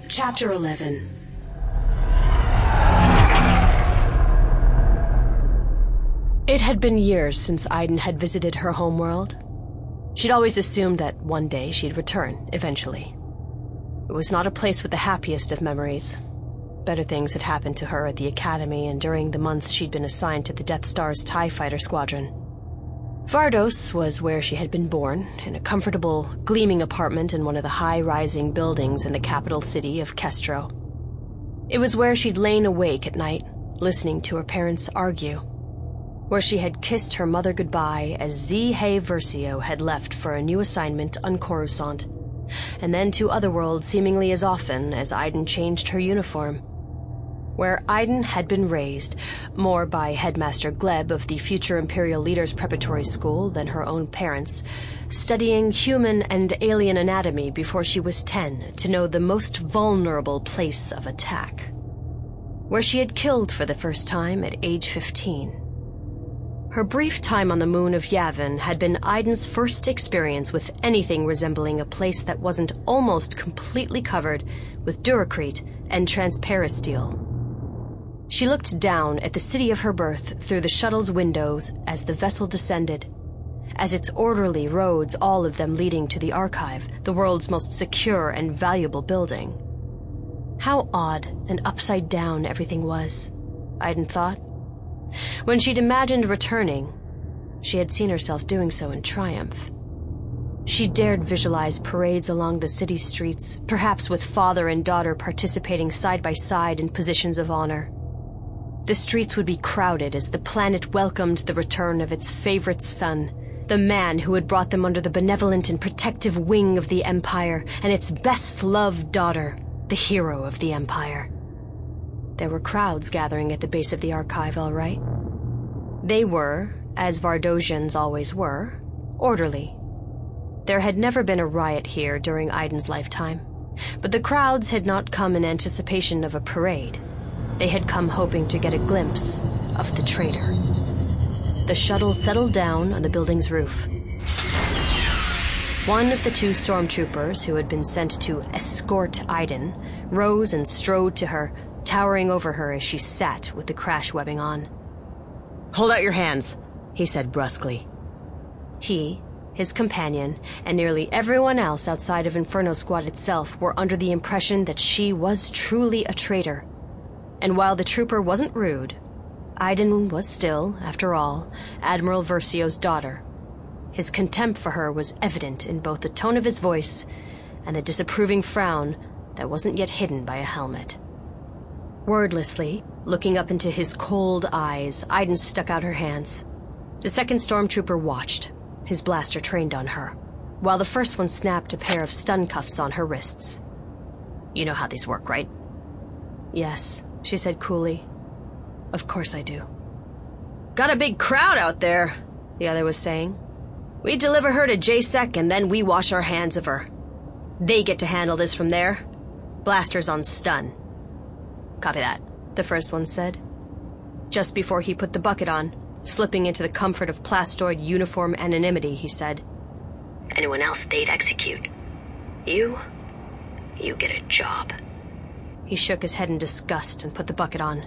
Chapter 11. It had been years since Aiden had visited her homeworld. She'd always assumed that one day she'd return, eventually. It was not a place with the happiest of memories. Better things had happened to her at the academy and during the months she'd been assigned to the Death Star's TIE Fighter Squadron. Vardos was where she had been born, in a comfortable, gleaming apartment in one of the high-rising buildings in the capital city of Kestro. It was where she'd lain awake at night, listening to her parents argue. Where she had kissed her mother goodbye as Zhe Versio had left for a new assignment on Coruscant, and then to Otherworld seemingly as often as Aiden changed her uniform. Where Aiden had been raised, more by Headmaster Gleb of the future Imperial Leaders Preparatory School than her own parents, studying human and alien anatomy before she was 10 to know the most vulnerable place of attack. Where she had killed for the first time at age 15. Her brief time on the moon of Yavin had been Aiden's first experience with anything resembling a place that wasn't almost completely covered with duracrete and transparasteel. She looked down at the city of her birth through the shuttle's windows as the vessel descended, as its orderly roads, all of them leading to the Archive, the world's most secure and valuable building. How odd and upside down everything was, Aiden thought. When she'd imagined returning, she had seen herself doing so in triumph. She dared visualize parades along the city streets, perhaps with father and daughter participating side by side in positions of honor. The streets would be crowded as the planet welcomed the return of its favorite son, the man who had brought them under the benevolent and protective wing of the Empire, and its best-loved daughter, the hero of the Empire. There were crowds gathering at the base of the Archive, all right. They were, as Vardosians always were, orderly. There had never been a riot here during Aiden's lifetime, but the crowds had not come in anticipation of a parade. They had come hoping to get a glimpse of the traitor. The shuttle settled down on the building's roof. One of the two stormtroopers who had been sent to escort Aiden rose and strode to her, towering over her as she sat with the crash webbing on. "Hold out your hands," he said brusquely. He, his companion, and nearly everyone else outside of Inferno Squad itself were under the impression that she was truly a traitor. And while the trooper wasn't rude, Aiden was still, after all, Admiral Versio's daughter. His contempt for her was evident in both the tone of his voice and the disapproving frown that wasn't yet hidden by a helmet. Wordlessly, looking up into his cold eyes, Aiden stuck out her hands. The second stormtrooper watched, his blaster trained on her, while the first one snapped a pair of stun cuffs on her wrists. "You know how these work, right?" "Yes," she said coolly. "Of course I do." "Got a big crowd out there," the other was saying. "We deliver her to JSEC and then we wash our hands of her. They get to handle this from there. Blasters on stun." "Copy that," the first one said. Just before he put the bucket on, slipping into the comfort of plastoid uniform anonymity, he said, "Anyone else they'd execute. You get a job." He shook his head in disgust and put the bucket on.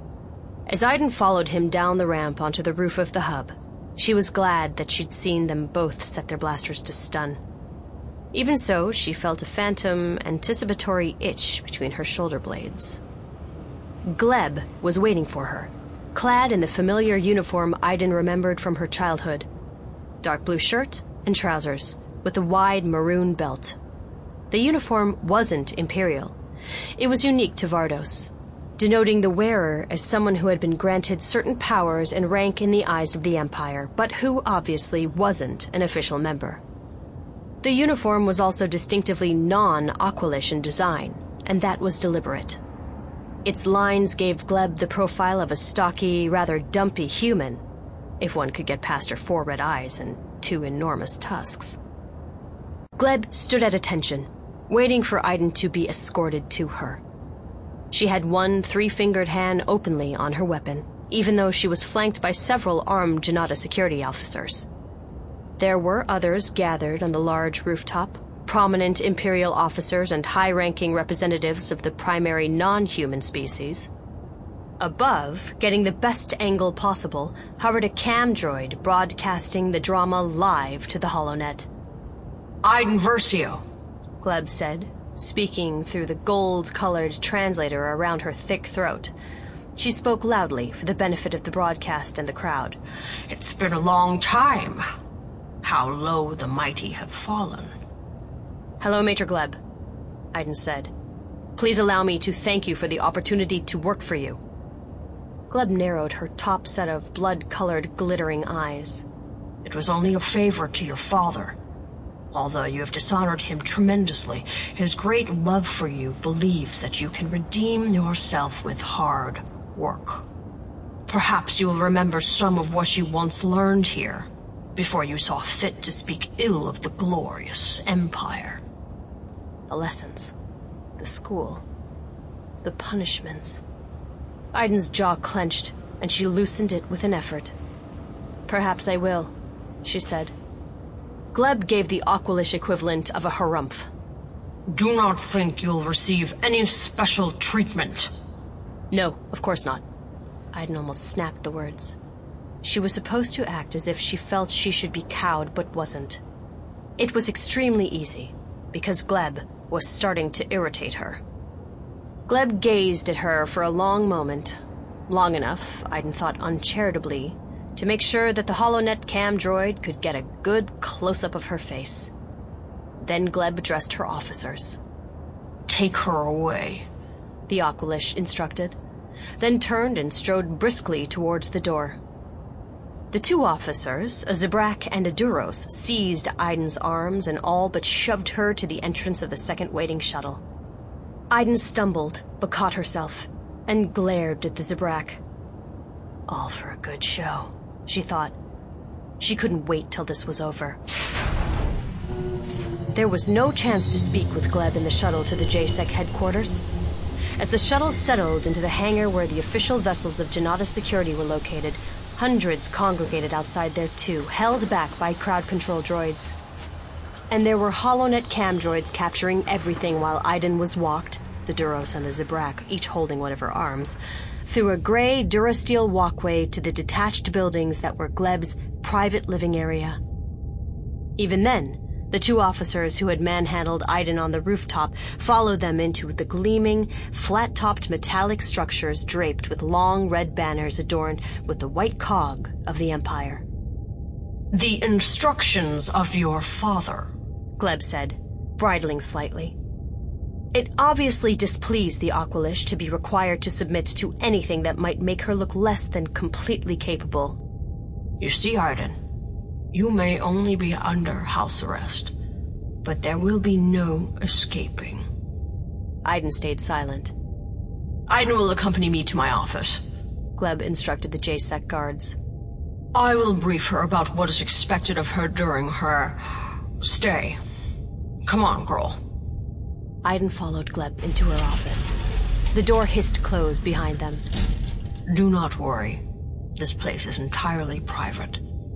As Aiden followed him down the ramp onto the roof of the hub, she was glad that she'd seen them both set their blasters to stun. Even so, she felt a phantom, anticipatory itch between her shoulder blades. Gleb was waiting for her, clad in the familiar uniform Aiden remembered from her childhood. Dark blue shirt and trousers, with a wide maroon belt. The uniform wasn't Imperial. It was unique to Vardos, denoting the wearer as someone who had been granted certain powers and rank in the eyes of the Empire, but who obviously wasn't an official member. The uniform was also distinctively non-Aqualish in design, and that was deliberate. Its lines gave Gleb the profile of a stocky, rather dumpy human, if one could get past her 4 red eyes and 2 enormous tusks. Gleb stood at attention, waiting for Aiden to be escorted to her. She had one 3-fingered hand openly on her weapon, even though she was flanked by several armed Janata security officers. There were others gathered on the large rooftop, prominent Imperial officers and high-ranking representatives of the primary non-human species. Above, getting the best angle possible, hovered a cam droid broadcasting the drama live to the HoloNet. Iden Versio, Gleb said, speaking through the gold-colored translator around her thick throat. She spoke loudly for the benefit of the broadcast and the crowd. It's been a long time. How low the mighty have fallen. Hello, Major Gleb, Iden said. Please allow me to thank you for the opportunity to work for you. Gleb narrowed her top set of blood-colored, glittering eyes. It was only a favor to your father. Although you have dishonored him tremendously, his great love for you believes that you can redeem yourself with hard work. Perhaps you will remember some of what you once learned here, before you saw fit to speak ill of the glorious Empire. The lessons, the school, the punishments. Iden's jaw clenched, and she loosened it with an effort. Perhaps I will, she said. Gleb gave the Aqualish equivalent of a harumph. Do not think you'll receive any special treatment. No, of course not. Iden almost snapped the words. She was supposed to act as if she felt she should be cowed, but wasn't. It was extremely easy, because Gleb was starting to irritate her. Gleb gazed at her for a long moment, long enough, Iden thought uncharitably, to make sure that the HoloNet cam droid could get a good close-up of her face. Then Gleb addressed her officers. Take her away, the Aqualish instructed, then turned and strode briskly towards the door. The two officers, a Zabrak and a Duros, seized Iden's arms and all but shoved her to the entrance of the second waiting shuttle. Iden stumbled, but caught herself, and glared at the Zabrak. All for a good show, she thought. She couldn't wait till this was over. There was no chance to speak with Gleb in the shuttle to the JSEC headquarters. As the shuttle settled into the hangar where the official vessels of Janata Security were located, hundreds congregated outside there too, held back by crowd control droids. And there were HoloNet cam droids capturing everything while Iden was walked, the Duros and the Zabrak, each holding one of her arms, through a gray Durasteel walkway to the detached buildings that were Gleb's private living area. Even then, the two officers who had manhandled Iden on the rooftop followed them into the gleaming, flat-topped metallic structures draped with long red banners adorned with the white cog of the Empire. The instructions of your father, Gleb said, bridling slightly. It obviously displeased the Aqualish to be required to submit to anything that might make her look less than completely capable. You see, Iden, you may only be under house arrest, but there will be no escaping. Iden stayed silent. Iden will accompany me to my office, Gleb instructed the JSEC guards. I will brief her about what is expected of her during her stay. Come on, girl. Iden followed Gleb into her office. The door hissed closed behind them. Do not worry. This place is entirely private.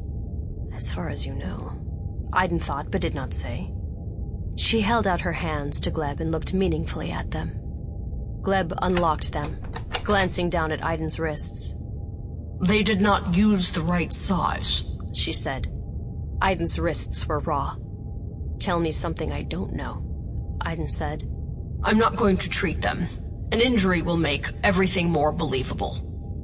As far as you know, Iden thought but did not say. She held out her hands to Gleb and looked meaningfully at them. Gleb unlocked them, glancing down at Iden's wrists. They did not use the right size, she said. Iden's wrists were raw. Tell me something I don't know, Iden said. I'm not going to treat them. An injury will make everything more believable.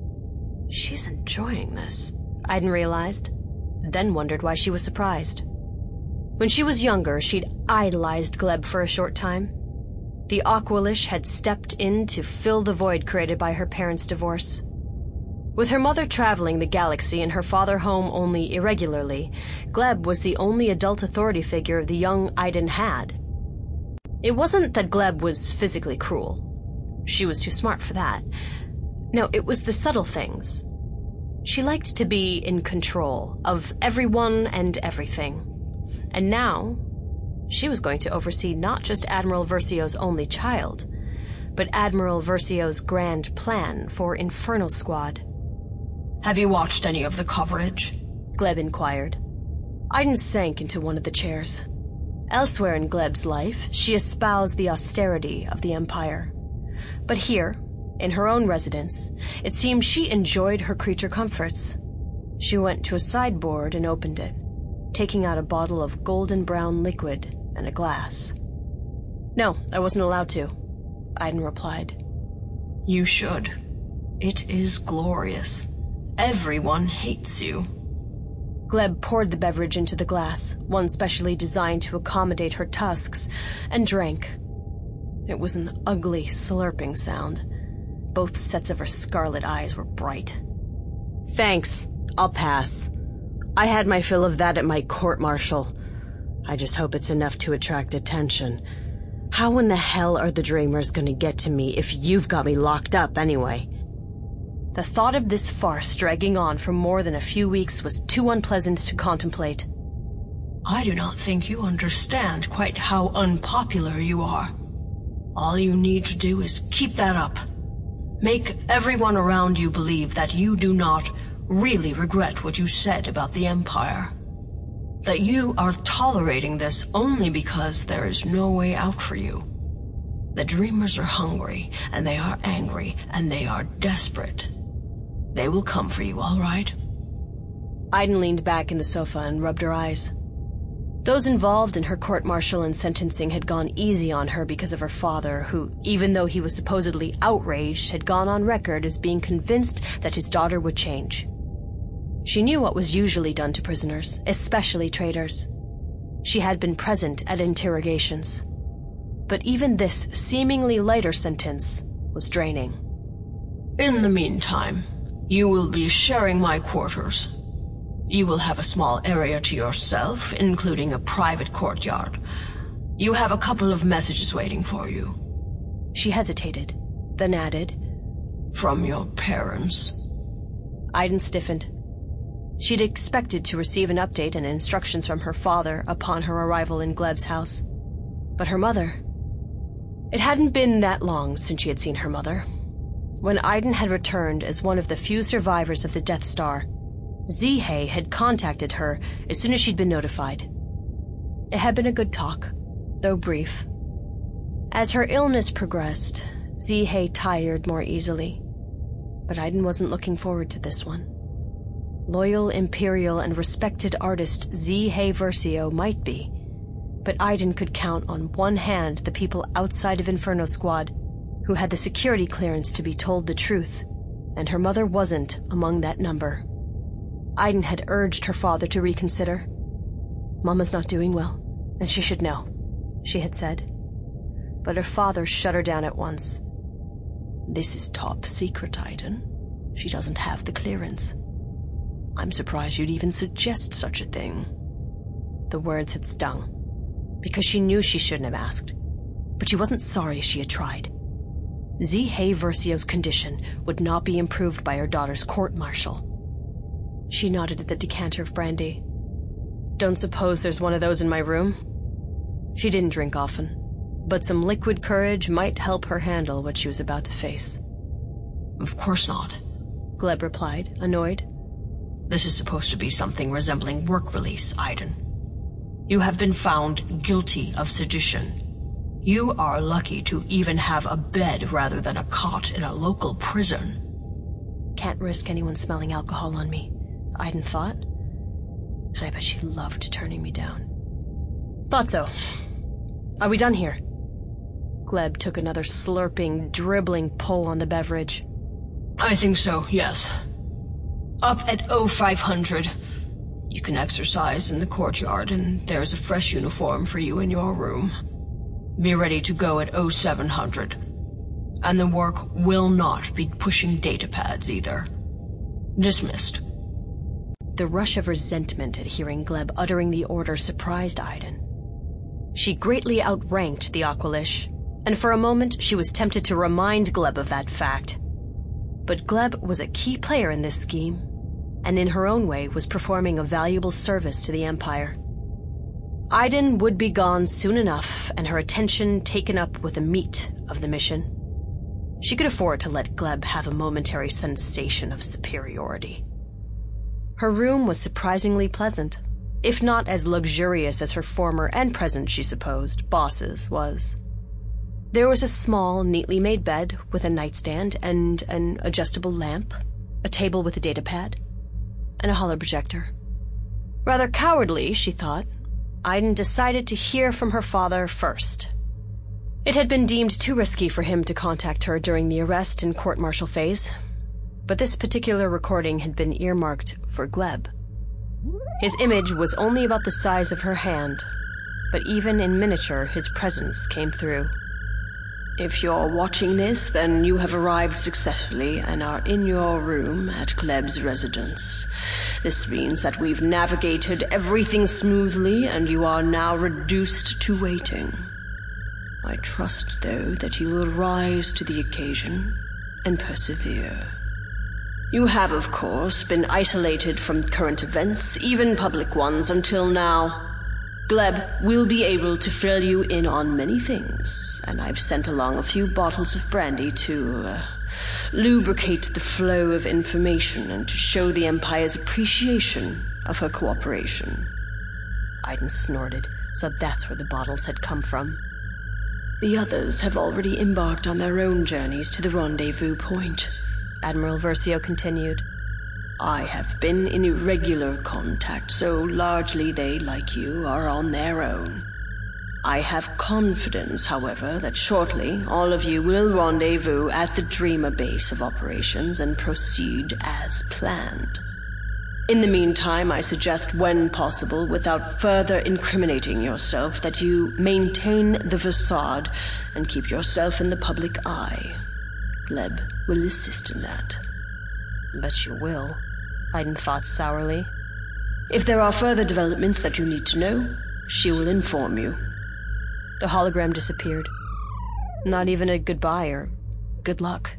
She's enjoying this, Iden realized, then wondered why she was surprised. When she was younger, she'd idolized Gleb for a short time. The Aqualish had stepped in to fill the void created by her parents' divorce. With her mother traveling the galaxy and her father home only irregularly, Gleb was the only adult authority figure the young Iden had. It wasn't that Gleb was physically cruel. She was too smart for that. No, it was the subtle things. She liked to be in control of everyone and everything. And now, she was going to oversee not just Admiral Versio's only child, but Admiral Versio's grand plan for Infernal Squad. Have you watched any of the coverage? Gleb inquired. Iden sank into one of the chairs. Elsewhere in Gleb's life, she espoused the austerity of the Empire. But here, in her own residence, it seemed she enjoyed her creature comforts. She went to a sideboard and opened it, taking out a bottle of golden brown liquid and a glass. "No, I wasn't allowed to," Aiden replied. "You should. It is glorious. Everyone hates you." Gleb poured the beverage into the glass, one specially designed to accommodate her tusks, and drank. It was an ugly, slurping sound. Both sets of her scarlet eyes were bright. "Thanks. I'll pass. I had my fill of that at my court-martial. I just hope it's enough to attract attention. How in the hell are the Dreamers gonna get to me if you've got me locked up anyway?" The thought of this farce dragging on for more than a few weeks was too unpleasant to contemplate. "I do not think you understand quite how unpopular you are. All you need to do is keep that up. Make everyone around you believe that you do not really regret what you said about the Empire. That you are tolerating this only because there is no way out for you. The Dreamers are hungry, and they are angry, and they are desperate. They will come for you, all right?" Aiden leaned back in the sofa and rubbed her eyes. Those involved in her court-martial and sentencing had gone easy on her because of her father, who, even though he was supposedly outraged, had gone on record as being convinced that his daughter would change. She knew what was usually done to prisoners, especially traitors. She had been present at interrogations. But even this seemingly lighter sentence was draining. "In the meantime, you will be sharing my quarters. You will have a small area to yourself, including a private courtyard. You have a couple of messages waiting for you." She hesitated, then added, "From your parents." Aiden stiffened. She'd expected to receive an update and instructions from her father upon her arrival in Gleb's house. But her mother... It hadn't been that long since she had seen her mother. When Aiden had returned as one of the few survivors of the Death Star, Zihei had contacted her as soon as she'd been notified. It had been a good talk, though brief. As her illness progressed, Zihei tired more easily. But Aiden wasn't looking forward to this one. Loyal, imperial, and respected artist Zihei Versio might be, but Aiden could count on one hand the people outside of Inferno Squad who had the security clearance to be told the truth, and her mother wasn't among that number. Aiden had urged her father to reconsider. "Mama's not doing well, and she should know," she had said. But her father shut her down at once. "This is top secret, Aiden. She doesn't have the clearance. I'm surprised you'd even suggest such a thing." The words had stung, because she knew she shouldn't have asked, but she wasn't sorry she had tried. Zihei Versio's condition would not be improved by her daughter's court-martial. She nodded at the decanter of brandy. "Don't suppose there's one of those in my room?" She didn't drink often, but some liquid courage might help her handle what she was about to face. "Of course not," Gleb replied, annoyed. "This is supposed to be something resembling work release, Aiden. You have been found guilty of sedition. You are lucky to even have a bed rather than a cot in a local prison." Can't risk anyone smelling alcohol on me, Aiden thought. And I bet she loved turning me down. "Thought so. Are we done here?" Gleb took another slurping, dribbling pull on the beverage. "I think so, yes. Up at 0500. You can exercise in the courtyard, and there's a fresh uniform for you in your room. Be ready to go at 0700. And the work will not be pushing data pads either. Dismissed." The rush of resentment at hearing Gleb uttering the order surprised Aiden. She greatly outranked the Aqualish, and for a moment she was tempted to remind Gleb of that fact. But Gleb was a key player in this scheme, and in her own way was performing a valuable service to the Empire. Aiden would be gone soon enough, and her attention taken up with the meat of the mission. She could afford to let Gleb have a momentary sensation of superiority. Her room was surprisingly pleasant, if not as luxurious as her former and present, she supposed, boss's was. There was a small, neatly made bed with a nightstand and an adjustable lamp, a table with a datapad, and a holoprojector. Rather cowardly, she thought, Aiden decided to hear from her father first. It had been deemed too risky for him to contact her during the arrest and court-martial phase, but this particular recording had been earmarked for Gleb. His image was only about the size of her hand, but even in miniature, his presence came through. If you're watching this, then you have arrived successfully and are in your room at Gleb's residence. This means that we've navigated everything smoothly and you are now reduced to waiting. I trust, though, that you will rise to the occasion and persevere. You have, of course, been isolated from current events, even public ones, until now. Gleb will be able to fill you in on many things, and I've sent along a few bottles of brandy to lubricate the flow of information and to show the Empire's appreciation of her cooperation. Aiden snorted, so that's where the bottles had come from. The others have already embarked on their own journeys to the rendezvous point, Admiral Versio continued. I have been in irregular contact, so largely they, like you, are on their own. I have confidence, however, that shortly all of you will rendezvous at the Dreamer base of operations and proceed as planned. In the meantime, I suggest, when possible, without further incriminating yourself, that you maintain the facade and keep yourself in the public eye. Gleb will assist in that. Bet you will, Aiden thought sourly. If there are further developments that you need to know, she will inform you. The hologram disappeared. Not even a goodbye or good luck.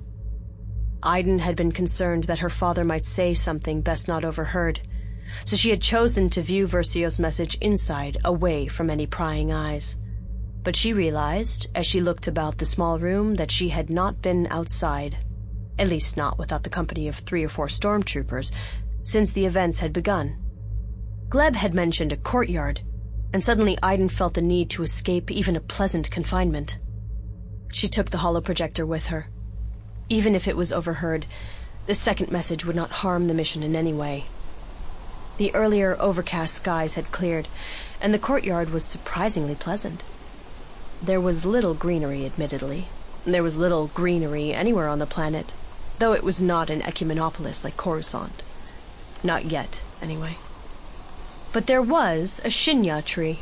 Aiden had been concerned that her father might say something best not overheard, so she had chosen to view Versio's message inside, away from any prying eyes. But she realized, as she looked about the small room, that she had not been outside. At least not without the company of 3 or 4 stormtroopers, since the events had begun. Gleb had mentioned a courtyard, and suddenly Aiden felt the need to escape even a pleasant confinement. She took the holoprojector with her. Even if it was overheard, this second message would not harm the mission in any way. The earlier overcast skies had cleared, and the courtyard was surprisingly pleasant. There was little greenery, admittedly. There was little greenery anywhere on the planet, though it was not an ecumenopolis like Coruscant. Not yet, anyway. But there was a Shinya tree.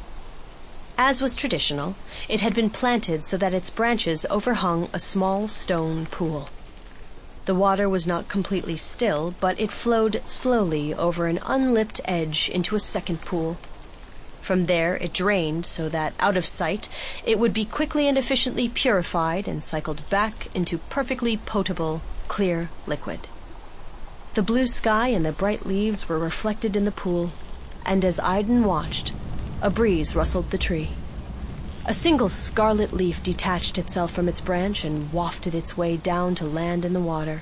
As was traditional, it had been planted so that its branches overhung a small stone pool. The water was not completely still, but it flowed slowly over an unlipped edge into a second pool. From there it drained so that, out of sight, it would be quickly and efficiently purified and cycled back into perfectly potable, clear liquid. The blue sky and the bright leaves were reflected in the pool, and as Aiden watched, a breeze rustled the tree. A single scarlet leaf detached itself from its branch and wafted its way down to land in the water.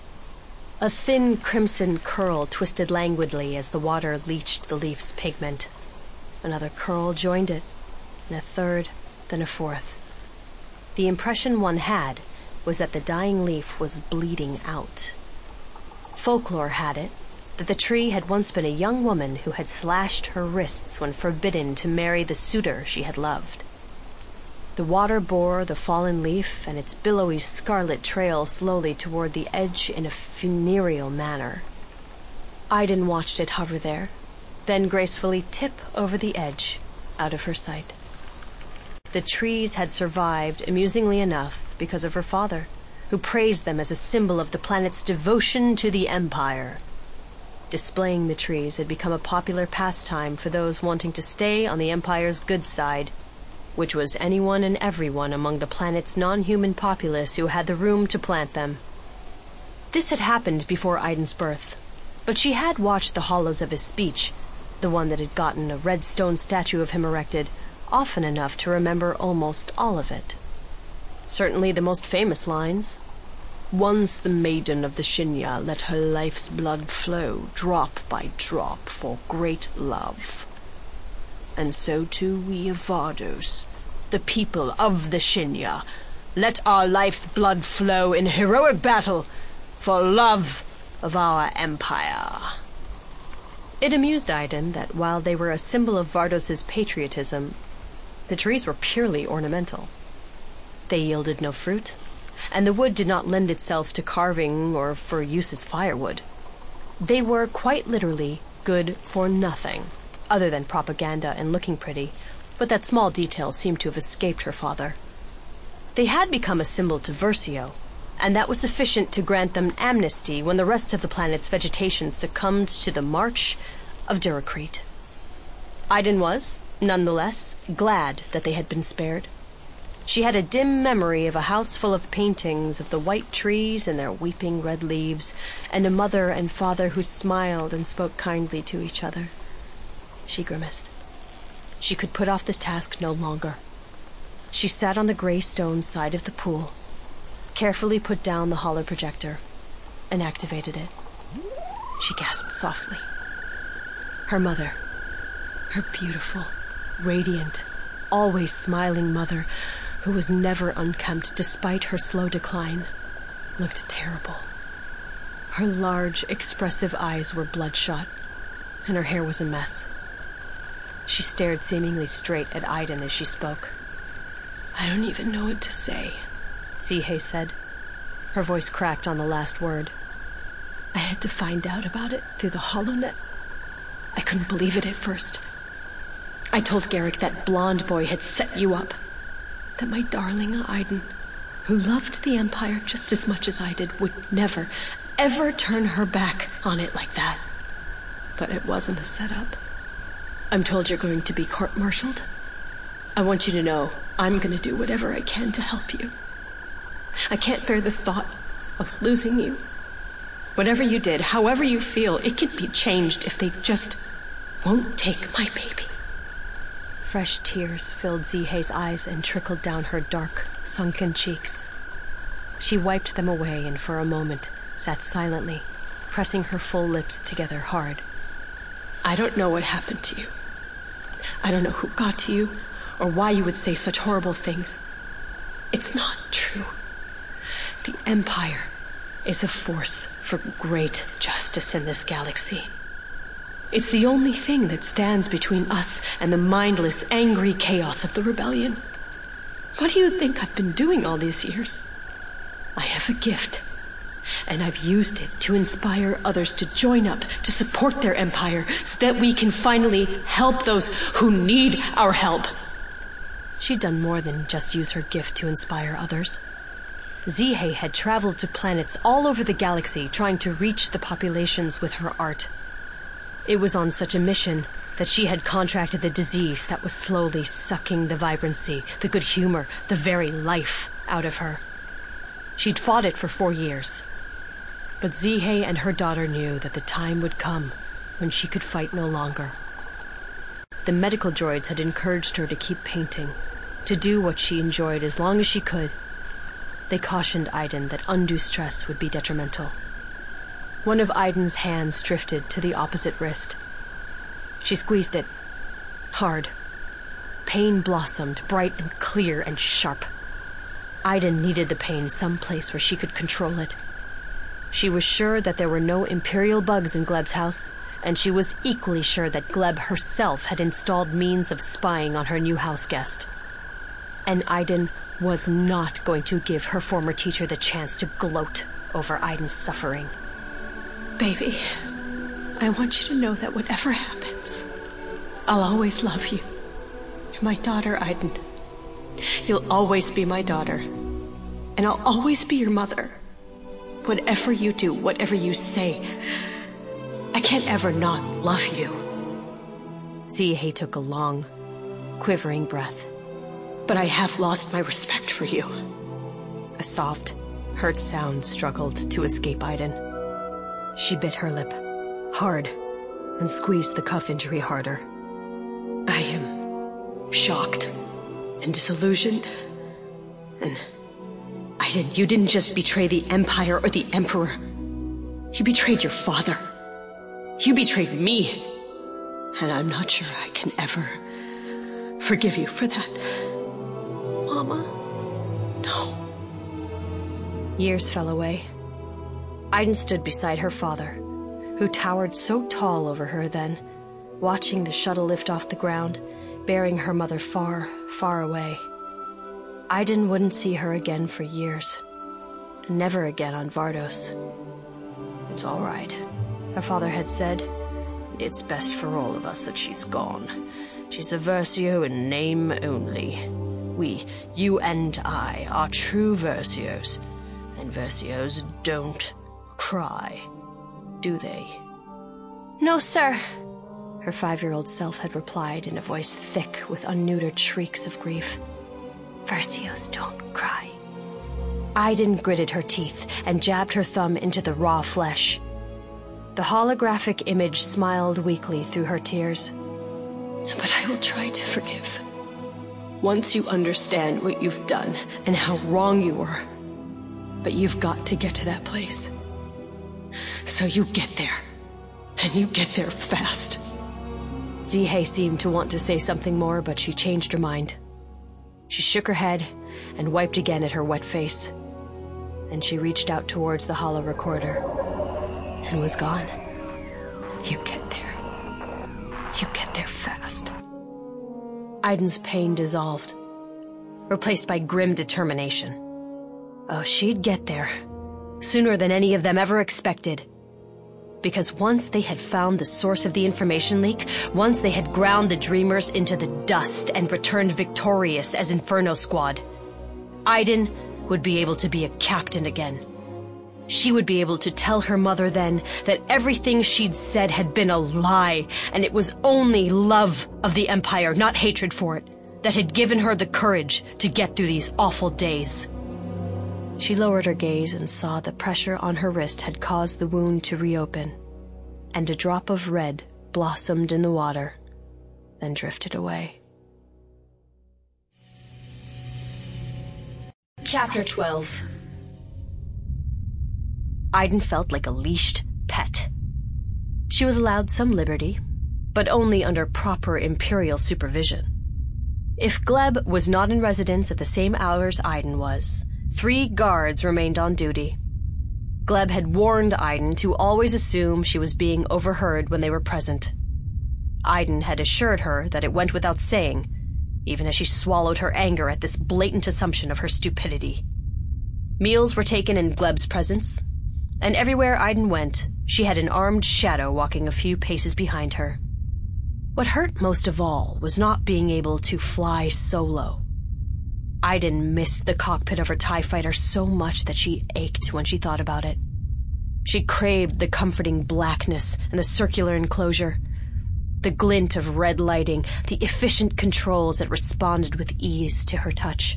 A thin crimson curl twisted languidly as the water leached the leaf's pigment. Another curl joined it, and a third, then a fourth. The impression one had was that the dying leaf was bleeding out. Folklore had it that the tree had once been a young woman who had slashed her wrists when forbidden to marry the suitor she had loved. The water bore the fallen leaf and its billowy scarlet trail slowly toward the edge in a funereal manner. Aiden watched it hover there, then gracefully tip over the edge, out of her sight. The trees had survived, amusingly enough, because of her father, who praised them as a symbol of the planet's devotion to the Empire. Displaying the trees had become a popular pastime for those wanting to stay on the Empire's good side, which was anyone and everyone among the planet's non-human populace who had the room to plant them. This had happened before Aiden's birth, but she had watched the hollows of his speech, the one that had gotten a red stone statue of him erected, often enough to remember almost all of it. Certainly the most famous lines. Once the maiden of the Shinya let her life's blood flow, drop by drop, for great love. And so too we of Vardos, the people of the Shinya. Let our life's blood flow in heroic battle for love of our empire. It amused Aiden that while they were a symbol of Vardos's patriotism, the trees were purely ornamental. They yielded no fruit, and the wood did not lend itself to carving or for use as firewood. They were quite literally good for nothing, other than propaganda and looking pretty, but that small detail seemed to have escaped her father. They had become a symbol to Versio, and that was sufficient to grant them amnesty when the rest of the planet's vegetation succumbed to the march of Duracrete. Aiden was, nonetheless, glad that they had been spared. She had a dim memory of a house full of paintings of the white trees and their weeping red leaves, and a mother and father who smiled and spoke kindly to each other. She grimaced. She could put off this task no longer. She sat on the gray stone side of the pool, carefully put down the hollow projector, and activated it. She gasped softly. Her mother, her beautiful, radiant, always smiling mother, who was never unkempt despite her slow decline, looked terrible. Her large, expressive eyes were bloodshot, and her hair was a mess. She stared seemingly straight at Aiden as she spoke. I don't even know what to say, Zihei said. Her voice cracked on the last word. I had to find out about it through the HoloNet. I couldn't believe it at first. I told Garrick that blonde boy had set you up. That my darling Aiden, who loved the Empire just as much as I did, would never, ever turn her back on it like that. But it wasn't a setup. I'm told you're going to be court-martialed. I want you to know I'm going to do whatever I can to help you. I can't bear the thought of losing you. Whatever you did, however you feel, it can be changed if they just won't take my baby. Fresh tears filled Zihei's eyes and trickled down her dark, sunken cheeks. She wiped them away and for a moment sat silently, pressing her full lips together hard. I don't know what happened to you. I don't know who got to you or why you would say such horrible things. It's not true. The Empire is a force for great justice in this galaxy. It's the only thing that stands between us and the mindless, angry chaos of the rebellion. What do you think I've been doing all these years? I have a gift, and I've used it to inspire others to join up, to support their empire, so that we can finally help those who need our help. She'd done more than just use her gift to inspire others. Zihei had traveled to planets all over the galaxy trying to reach the populations with her art. It was on such a mission that she had contracted the disease that was slowly sucking the vibrancy, the good humor, the very life out of her. She'd fought it for 4 years. But Zihei and her daughter knew that the time would come when she could fight no longer. The medical droids had encouraged her to keep painting, to do what she enjoyed as long as she could. They cautioned Aiden that undue stress would be detrimental. One of Aiden's hands drifted to the opposite wrist. She squeezed it hard. Pain blossomed, bright and clear and sharp. Aiden needed the pain someplace where she could control it. She was sure that there were no Imperial bugs in Gleb's house, and she was equally sure that Gleb herself had installed means of spying on her new house guest. And Aiden was not going to give her former teacher the chance to gloat over Aiden's suffering. Baby, I want you to know that whatever happens, I'll always love you. You're my daughter, Aiden. You'll always be my daughter. And I'll always be your mother. Whatever you do, whatever you say, I can't ever not love you. Zihei took a long, quivering breath. But I have lost my respect for you. A soft, hurt sound struggled to escape Aiden. She bit her lip, hard, and squeezed the cuff injury harder. I am shocked and disillusioned. And you didn't just betray the Empire or the Emperor. You betrayed your father. You betrayed me. And I'm not sure I can ever forgive you for that. Mama, no. Years fell away. Aiden stood beside her father, who towered so tall over her then, watching the shuttle lift off the ground, bearing her mother far, far away. Aiden wouldn't see her again for years. Never again on Vardos. It's all right, her father had said. It's best for all of us that she's gone. She's a Versio in name only. We, you and I, are true Versios. And Versios don't cry, do they? No, sir, her 5-year-old self had replied in a voice thick with unneutered shrieks of grief. Versios don't cry. Aiden gritted her teeth and jabbed her thumb into the raw flesh. The holographic image smiled weakly through her tears. But I will try to forgive. Once you understand what you've done and how wrong you were. But you've got to get to that place. So you get there. And you get there fast. Zihe seemed to want to say something more, but she changed her mind. She shook her head and wiped again at her wet face. Then she reached out towards the holo recorder and was gone. You get there. You get there fast. Aiden's pain dissolved, replaced by grim determination. Oh, she'd get there, sooner than any of them ever expected. Because once they had found the source of the information leak, once they had ground the Dreamers into the dust and returned victorious as Inferno Squad, Aiden would be able to be a captain again. She would be able to tell her mother then that everything she'd said had been a lie, and it was only love of the Empire, not hatred for it, that had given her the courage to get through these awful days. She lowered her gaze and saw the pressure on her wrist had caused the wound to reopen, and a drop of red blossomed in the water, then drifted away. Chapter 12. Aiden felt like a leashed pet. She was allowed some liberty, but only under proper Imperial supervision. If Gleb was not in residence at the same hours Aiden was, 3 guards remained on duty. Gleb had warned Aiden to always assume she was being overheard when they were present. Aiden had assured her that it went without saying, even as she swallowed her anger at this blatant assumption of her stupidity. Meals were taken in Gleb's presence, and everywhere Aiden went, she had an armed shadow walking a few paces behind her. What hurt most of all was not being able to fly solo. Aiden missed the cockpit of her TIE fighter so much that she ached when she thought about it. She craved the comforting blackness and the circular enclosure, the glint of red lighting, the efficient controls that responded with ease to her touch.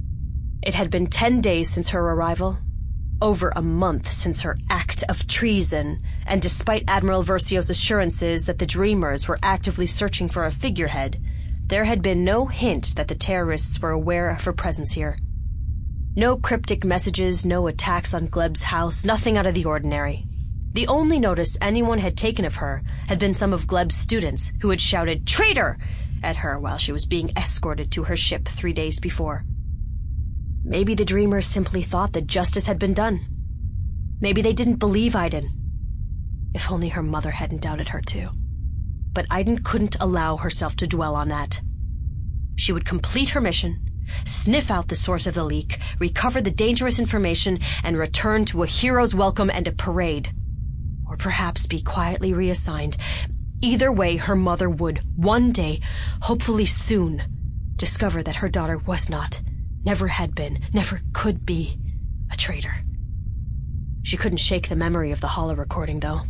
It had been 10 days since her arrival, over a month since her act of treason, and despite Admiral Versio's assurances that the Dreamers were actively searching for a figurehead, there had been no hint that the terrorists were aware of her presence here. No cryptic messages, no attacks on Gleb's house, nothing out of the ordinary. The only notice anyone had taken of her had been some of Gleb's students who had shouted "Traitor!" at her while she was being escorted to her ship 3 days before. Maybe the Dreamers simply thought that justice had been done. Maybe they didn't believe Aiden. If only her mother hadn't doubted her too. But Aiden couldn't allow herself to dwell on that. She would complete her mission, sniff out the source of the leak, recover the dangerous information, and return to a hero's welcome and a parade. Or perhaps be quietly reassigned. Either way, her mother would, one day, hopefully soon, discover that her daughter was not, never had been, never could be, a traitor. She couldn't shake the memory of the holo recording, though.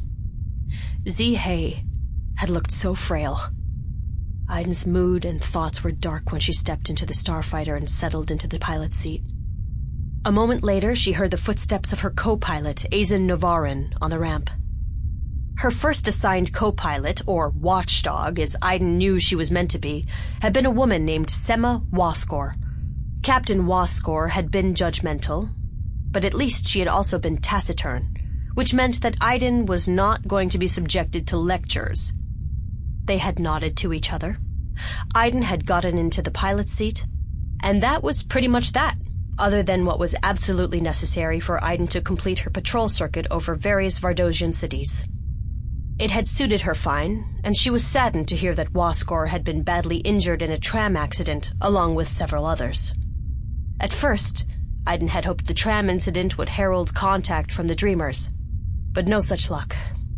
Zihe had looked so frail. Aiden's mood and thoughts were dark when she stepped into the starfighter and settled into the pilot's seat. A moment later, she heard the footsteps of her co-pilot, Azen Novarin, on the ramp. Her first assigned co-pilot, or watchdog, as Aiden knew she was meant to be, had been a woman named Sema Waskor. Captain Waskor had been judgmental, but at least she had also been taciturn, which meant that Aiden was not going to be subjected to lectures. They had nodded to each other, Aiden had gotten into the pilot's seat, and that was pretty much that, other than what was absolutely necessary for Aiden to complete her patrol circuit over various Vardosian cities. It had suited her fine, and she was saddened to hear that Waskor had been badly injured in a tram accident, along with several others. At first, Aiden had hoped the tram incident would herald contact from the Dreamers, but no such luck.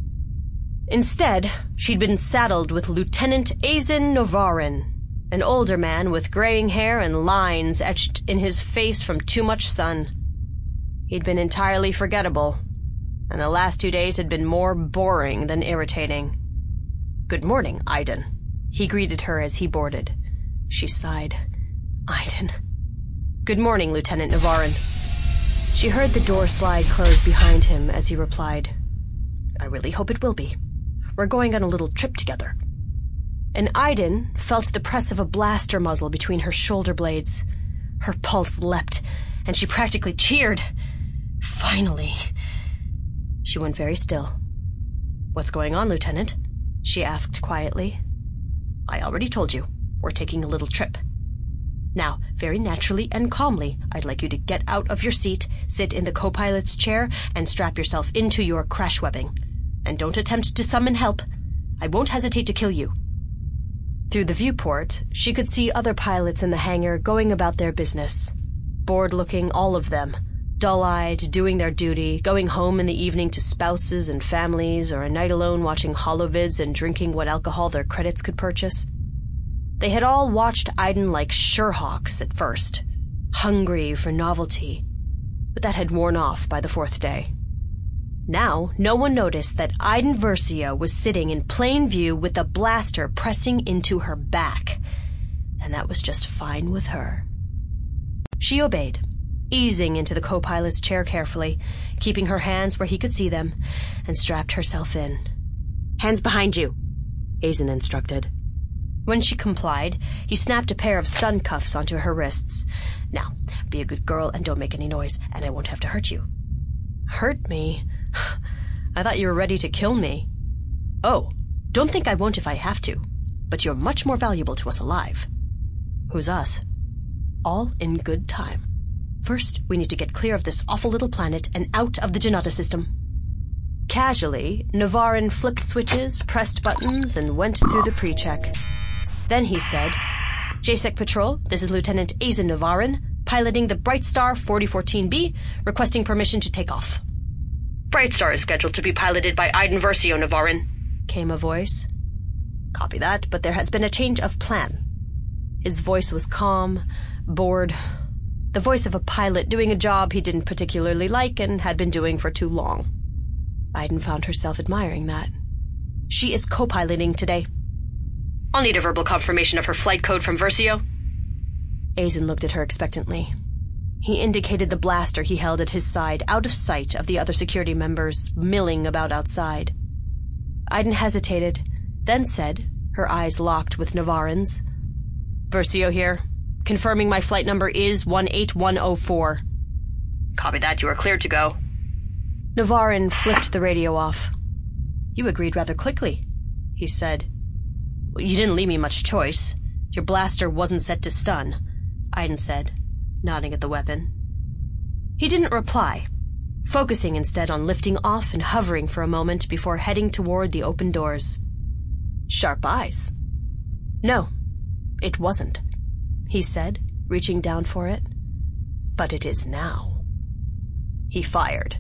Instead, she'd been saddled with Lieutenant Azen Novarin, an older man with graying hair and lines etched in his face from too much sun. He'd been entirely forgettable, and the last 2 days had been more boring than irritating. "Good morning, Aiden," he greeted her as he boarded. She sighed. "Aiden." "Good morning, Lieutenant Novarin." She heard the door slide close behind him as he replied, "I really hope it will be. We're going on a little trip together." And Aiden felt the press of a blaster muzzle between her shoulder blades. Her pulse leapt, and she practically cheered. Finally. She went very still. "What's going on, Lieutenant?" she asked quietly. "I already told you. We're taking a little trip. Now, very naturally and calmly, I'd like you to get out of your seat, sit in the co-pilot's chair, and strap yourself into your crash webbing. And don't attempt to summon help. I won't hesitate to kill you." Through the viewport, she could see other pilots in the hangar going about their business. Bored-looking, all of them. Dull-eyed, doing their duty, going home in the evening to spouses and families, or a night alone watching holovids and drinking what alcohol their credits could purchase. They had all watched Aiden like Sherhawks at first, hungry for novelty, but that had worn off by the 4th day. Now, no one noticed that Aiden Versio was sitting in plain view with a blaster pressing into her back, and that was just fine with her. She obeyed, easing into the co-pilot's chair carefully, keeping her hands where he could see them, and strapped herself in. "Hands behind you," Azen instructed. When she complied, he snapped a pair of stun cuffs onto her wrists. "Now, be a good girl and don't make any noise, and I won't have to hurt you." "Hurt me? I thought you were ready to kill me." "Oh, don't think I won't if I have to, but you're much more valuable to us alive." "Who's us?" "All in good time. First, we need to get clear of this awful little planet and out of the Janata system." Casually, Novarin flipped switches, pressed buttons, and went through the pre-check. Then he said, "JSEC Patrol, this is Lieutenant Azen Novarin, piloting the Brightstar 4014B, requesting permission to take off." "Brightstar is scheduled to be piloted by Aiden Versio, Novarin," came a voice. "Copy that, but there has been a change of plan." His voice was calm, bored, the voice of a pilot doing a job he didn't particularly like and had been doing for too long. Aiden found herself admiring that. "She is co-piloting today. I'll need a verbal confirmation of her flight code from Versio." Azen looked at her expectantly. He indicated the blaster he held at his side, out of sight of the other security members milling about outside. Aiden hesitated, then said, her eyes locked with Novarin's, "Versio here. Confirming my flight number is 18104. "Copy that, you are cleared to go." Novarin flipped the radio off. "You agreed rather quickly," he said. "Well, you didn't leave me much choice. Your blaster wasn't set to stun," Aiden said, nodding at the weapon. He didn't reply, focusing instead on lifting off and hovering for a moment before heading toward the open doors. "Sharp eyes." "No, it wasn't," he said, reaching down for it. "But it is now." He fired.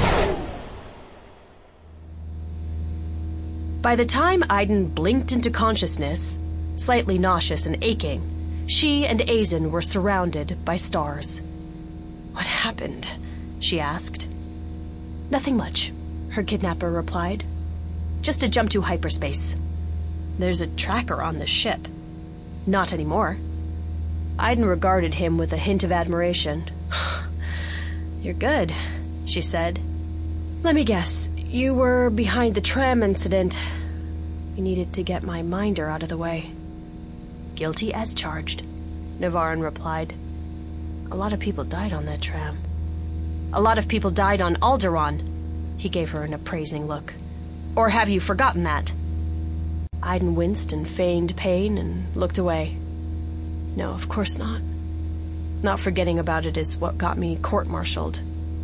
By the time Aiden blinked into consciousness, slightly nauseous and aching, she and Azen were surrounded by stars. "What happened?" she asked. "Nothing much," her kidnapper replied. "Just a jump to hyperspace. There's a tracker on the ship." "Not anymore." Aiden regarded him with a hint of admiration. "You're good," she said. "Let me guess, you were behind the tram incident. You needed to get my minder out of the way." "Guilty as charged," Novarin replied. "A lot of people died on that tram." "A lot of people died on Alderaan," he gave her an appraising look. "Or have you forgotten that?" Aiden winced and feigned pain and looked away. No, of course not. Not forgetting about it is what got me court-martialed.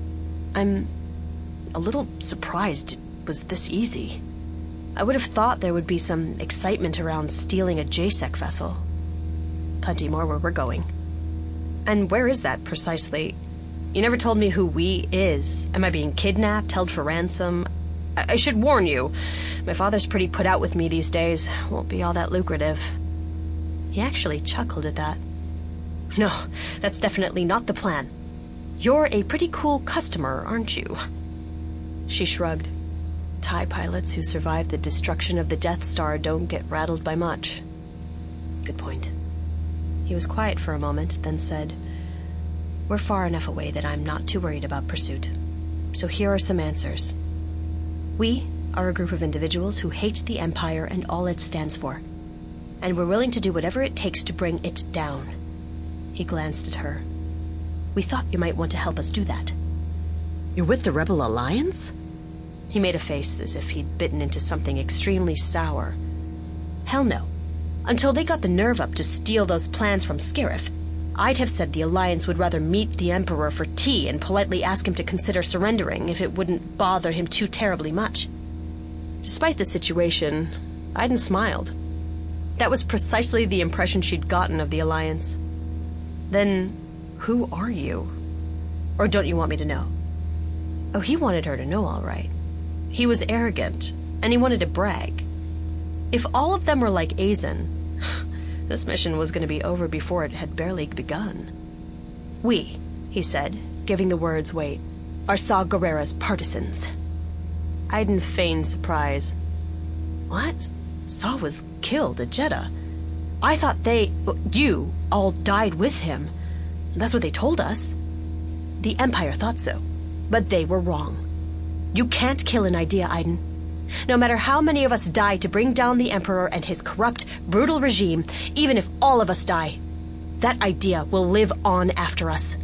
I'm a little surprised it was this easy. I would have thought there would be some excitement around stealing a JSEC vessel. Plenty more where we're going. And where is that precisely? You never told me who we is. Am I being kidnapped, held for ransom? I should warn you. My father's pretty put out with me these days. Won't be all that lucrative. He actually chuckled at that. No, that's definitely not the plan. You're a pretty cool customer, aren't you? She shrugged. TIE pilots who survived the destruction of the Death Star don't get rattled by much. Good point. He was quiet for a moment, then said, We're far enough away that I'm not too worried about pursuit. So here are some answers. We are a group of individuals who hate the Empire and all it stands for. And we're willing to do whatever it takes to bring it down. He glanced at her. We thought you might want to help us do that. You're with the Rebel Alliance? He made a face as if he'd bitten into something extremely sour. Hell no. Until they got the nerve up to steal those plans from Scarif, I'd have said the Alliance would rather meet the Emperor for tea and politely ask him to consider surrendering if it wouldn't bother him too terribly much. Despite the situation, Aiden smiled. That was precisely the impression she'd gotten of the Alliance. Then, who are you? Or don't you want me to know? Oh, he wanted her to know, all right. He was arrogant, and he wanted to brag. If all of them were like Azen, this mission was going to be over before it had barely begun. We, he said, giving the words weight, are Saw Gerrera's partisans. Aiden feigned surprise. What? Saw was killed at Jedha. I thought you, all died with him. That's what they told us. The Empire thought so, but they were wrong. You can't kill an idea, Aiden. No matter how many of us die to bring down the Emperor and his corrupt, brutal regime, even if all of us die, that idea will live on after us.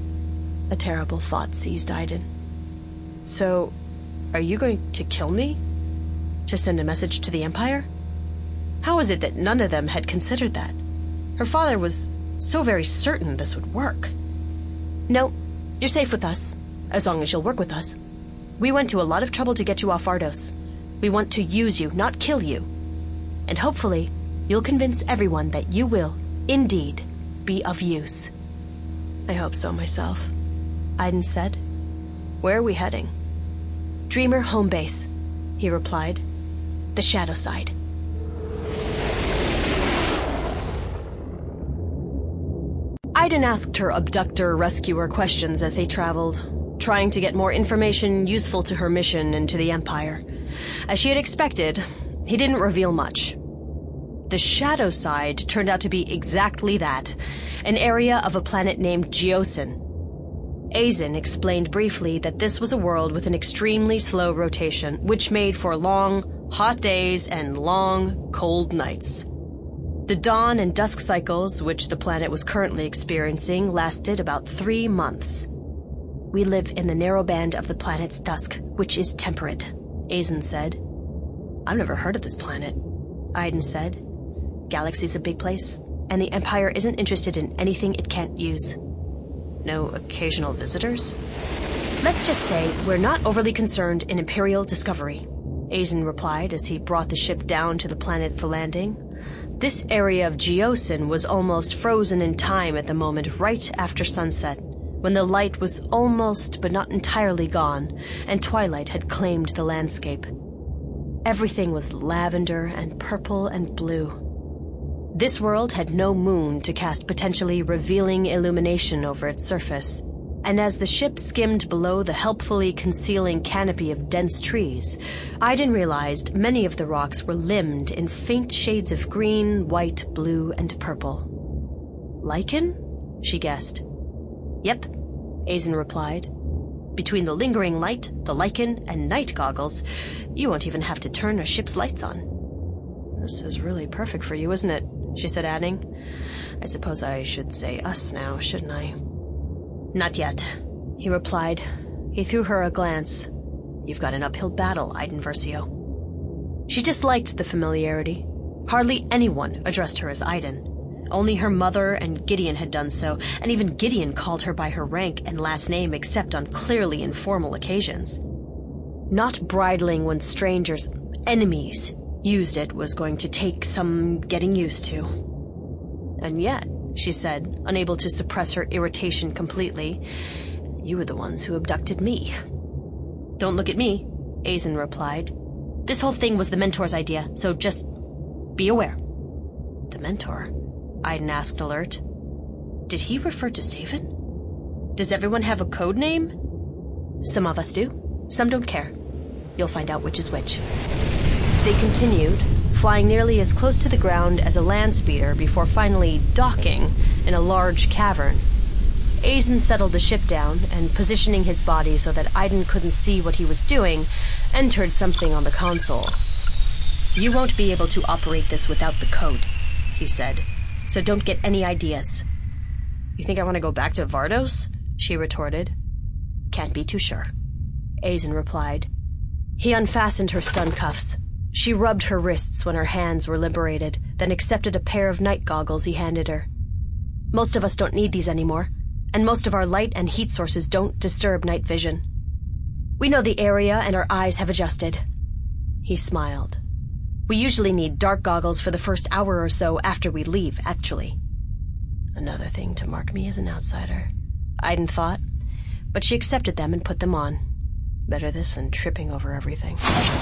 A terrible thought seized Aiden. So, are you going to kill me? To send a message to the Empire? How is it that none of them had considered that? Her father was so very certain this would work. No, you're safe with us, as long as you'll work with us. We went to a lot of trouble to get you off Ardos. We want to use you, not kill you. And hopefully, you'll convince everyone that you will, indeed, be of use. I hope so myself, Aiden said. Where are we heading? Dreamer home base, he replied. The shadow side. Aiden asked her abductor-rescuer questions as they traveled, trying to get more information useful to her mission and to the Empire. As she had expected, he didn't reveal much. The shadow side turned out to be exactly that, an area of a planet named Geosin. Azen explained briefly that this was a world with an extremely slow rotation, which made for long, hot days and long, cold nights. The dawn and dusk cycles, which the planet was currently experiencing, lasted about 3 months. We live in the narrow band of the planet's dusk, which is temperate, Azen said. I've never heard of this planet, Aiden said. Galaxy's a big place, and the Empire isn't interested in anything it can't use. No occasional visitors? Let's just say we're not overly concerned in Imperial discovery, Azen replied as he brought the ship down to the planet for landing. This area of Geosin was almost frozen in time at the moment right after sunset, when the light was almost but not entirely gone, and twilight had claimed the landscape. Everything was lavender and purple and blue. This world had no moon to cast potentially revealing illumination over its surface, and as the ship skimmed below the helpfully concealing canopy of dense trees, Aiden realized many of the rocks were limned in faint shades of green, white, blue, and purple. Lichen? She guessed. Yep, Azen replied. Between the lingering light, the lichen, and night goggles, you won't even have to turn a ship's lights on. This is really perfect for you, isn't it? She said, adding, I suppose I should say us now, shouldn't I? Not yet, he replied. He threw her a glance. You've got an uphill battle, Aiden Versio. She disliked the familiarity. Hardly anyone addressed her as Aiden. Only her mother and Gideon had done so, and even Gideon called her by her rank and last name except on clearly informal occasions. Not bridling when strangers, enemies, used it was going to take some getting used to. And yet, she said, unable to suppress her irritation completely, you were the ones who abducted me. Don't look at me, Azen replied. This whole thing was the Mentor's idea, so just be aware. The Mentor? Aiden asked, alert. Did he refer to Staven? Does everyone have a code name? Some of us do. Some don't care. You'll find out which is which. They continued, flying nearly as close to the ground as a land speeder before finally docking in a large cavern. Azen settled the ship down and, positioning his body so that Aiden couldn't see what he was doing, entered something on the console. You won't be able to operate this without the code, he said, so don't get any ideas. You think I want to go back to Vardos? She retorted. Can't be too sure, Azen replied. He unfastened her stun cuffs. She rubbed her wrists when her hands were liberated, then accepted a pair of night goggles he handed her. Most of us don't need these anymore, and most of our light and heat sources don't disturb night vision. We know the area and our eyes have adjusted. He smiled. We usually need dark goggles for the first hour or so after we leave, actually. Another thing to mark me as an outsider, Aiden thought, but she accepted them and put them on. Better this than tripping over everything.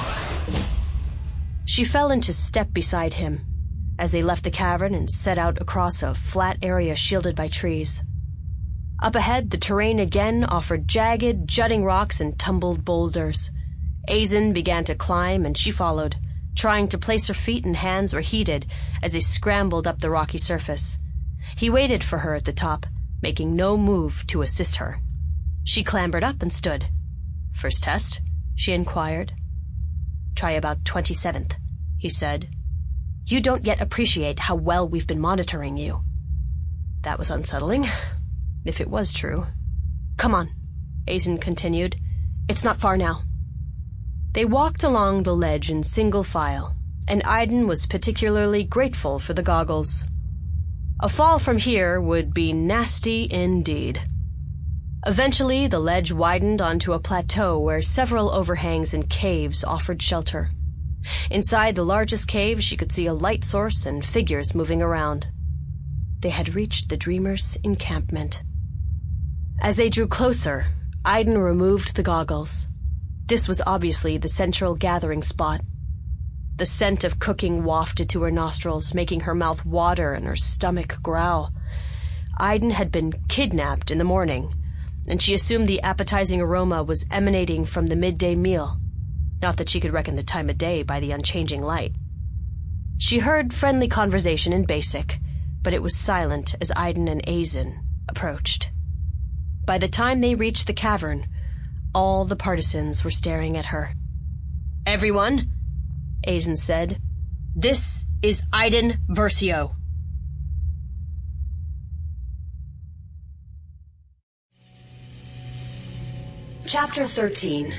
She fell into step beside him as they left the cavern and set out across a flat area shielded by trees. Up ahead, the terrain again offered jagged, jutting rocks and tumbled boulders. Azen began to climb, and she followed, trying to place her feet and hands were heated as they scrambled up the rocky surface. He waited for her at the top, making no move to assist her. She clambered up and stood. First test? She inquired. Try about 27th, he said. You don't yet appreciate how well we've been monitoring you. That was unsettling, if it was true. Come on, Azen continued. It's not far now. They walked along the ledge in single file, and Aiden was particularly grateful for the goggles. A fall from here would be nasty indeed. Eventually, the ledge widened onto a plateau where several overhangs and caves offered shelter. Inside the largest cave, she could see a light source and figures moving around. They had reached the Dreamers' encampment. As they drew closer, Aiden removed the goggles. This was obviously the central gathering spot. The scent of cooking wafted to her nostrils, making her mouth water and her stomach growl. Aiden had been kidnapped in the morning, and she assumed the appetizing aroma was emanating from the midday meal, not that she could reckon the time of day by the unchanging light. She heard friendly conversation in Basic, but it was silent as Aiden and Azen approached. By the time they reached the cavern, all the partisans were staring at her. Everyone, Azen said, this is Aiden Versio. Chapter 13.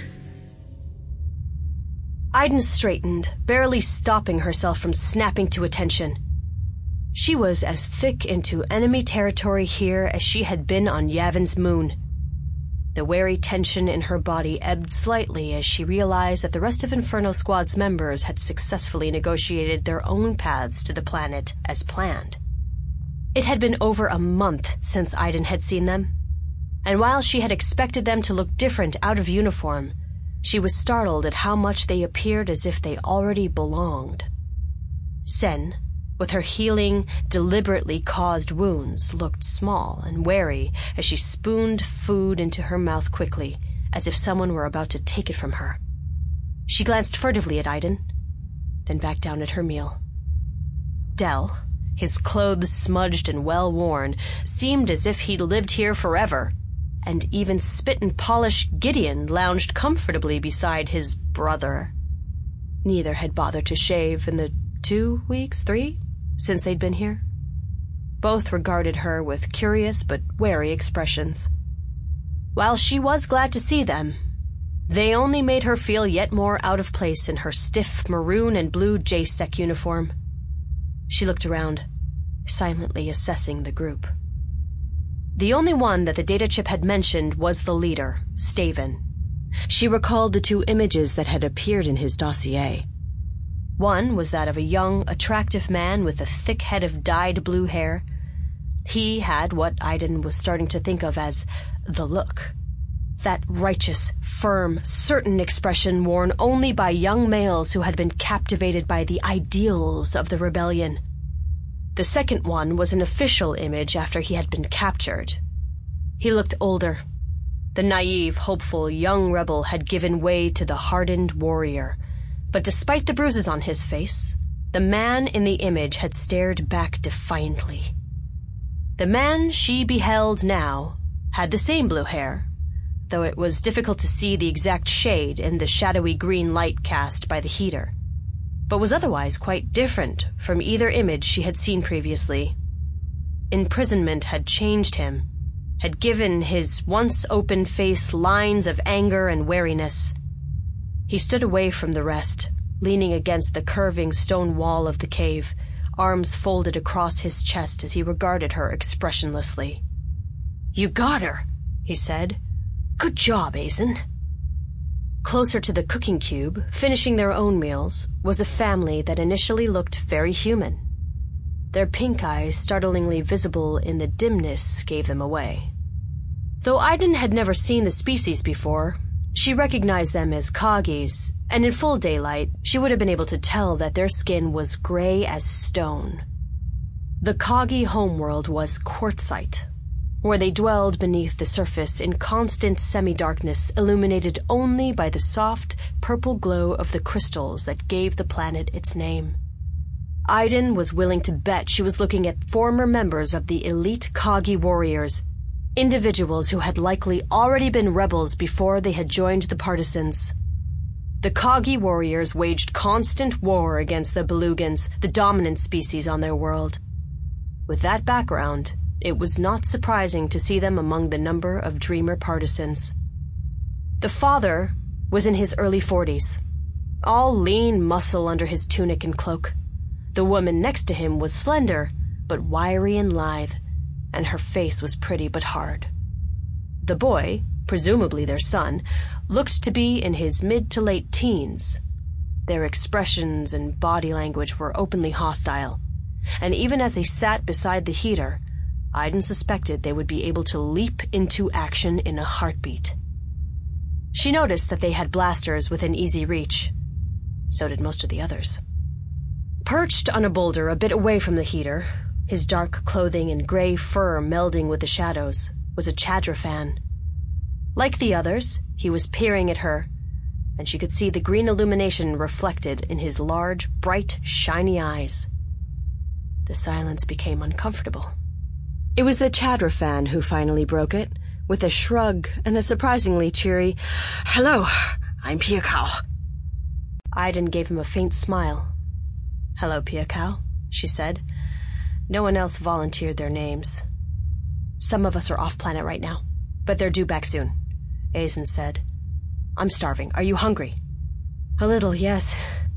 Aiden straightened, barely stopping herself from snapping to attention. She was as thick into enemy territory here as she had been on Yavin's moon. The wary tension in her body ebbed slightly as she realized that the rest of Inferno Squad's members had successfully negotiated their own paths to the planet as planned. It had been over a month since Aiden had seen them, and while she had expected them to look different out of uniform, she was startled at how much they appeared as if they already belonged. Sen, with her healing, deliberately caused wounds, looked small and wary as she spooned food into her mouth quickly, as if someone were about to take it from her. She glanced furtively at Aiden, then back down at her meal. Del, his clothes smudged and well-worn, seemed as if he'd lived here forever, and even spit-and-polished Gideon lounged comfortably beside his brother. Neither had bothered to shave in the 2 weeks, 3, since they'd been here. Both regarded her with curious but wary expressions. While she was glad to see them, They only made her feel yet more out of place in her stiff maroon and blue JSEC uniform. She looked around, silently assessing the group. The only one that the data chip had mentioned was the leader, Staven. She recalled the 2 images that had appeared in his dossier. One was that of a young, attractive man with a thick head of dyed blue hair. He had what Aiden was starting to think of as the look. That righteous, firm, certain expression worn only by young males who had been captivated by the ideals of the rebellion. The second one was an official image after he had been captured. He looked older. The naive, hopeful young rebel had given way to the hardened warrior. But despite the bruises on his face, the man in the image had stared back defiantly. The man she beheld now had the same blue hair, though it was difficult to see the exact shade in the shadowy green light cast by the heater, but was otherwise quite different from either image she had seen previously. Imprisonment had changed him, had given his once open face lines of anger and wariness. He stood away from the rest, leaning against the curving stone wall of the cave, arms folded across his chest as he regarded her expressionlessly. "You got her," he said. "Good job, Aizen." Closer to the cooking cube, finishing their own meals, was a family that initially looked very human. Their pink eyes, startlingly visible in the dimness, gave them away. Though Aiden had never seen the species before, she recognized them as Kagis, and in full daylight, she would have been able to tell that their skin was gray as stone. The Kagi homeworld was quartzite, where they dwelled beneath the surface in constant semi-darkness, illuminated only by the soft, purple glow of the crystals that gave the planet its name. Aiden was willing to bet she was looking at former members of the elite Kagi warriors, individuals who had likely already been rebels before they had joined the partisans. The Kagi warriors waged constant war against the Belugans, the dominant species on their world. With that background, it was not surprising to see them among the number of Dreamer partisans. The father was in his early 40s, all lean muscle under his tunic and cloak. The woman next to him was slender, but wiry and lithe, and her face was pretty but hard. The boy, presumably their son, looked to be in his mid to late teens. Their expressions and body language were openly hostile, and even as they sat beside the heater, Aiden suspected they would be able to leap into action in a heartbeat. She noticed that they had blasters within easy reach. So did most of the others. Perched on a boulder a bit away from the heater, his dark clothing and gray fur melding with the shadows, was a Chadrafan. Like the others, he was peering at her, and she could see the green illumination reflected in his large, bright, shiny eyes. The silence became uncomfortable. It was the Chadrafan who finally broke it, with a shrug and a surprisingly cheery, "Hello, I'm Piakao." Aiden gave him a faint smile. "Hello, Piakao," she said. No one else volunteered their names. "Some of us are off-planet right now, but they're due back soon," Aizen said. "I'm starving. Are you hungry?" "A little, yes."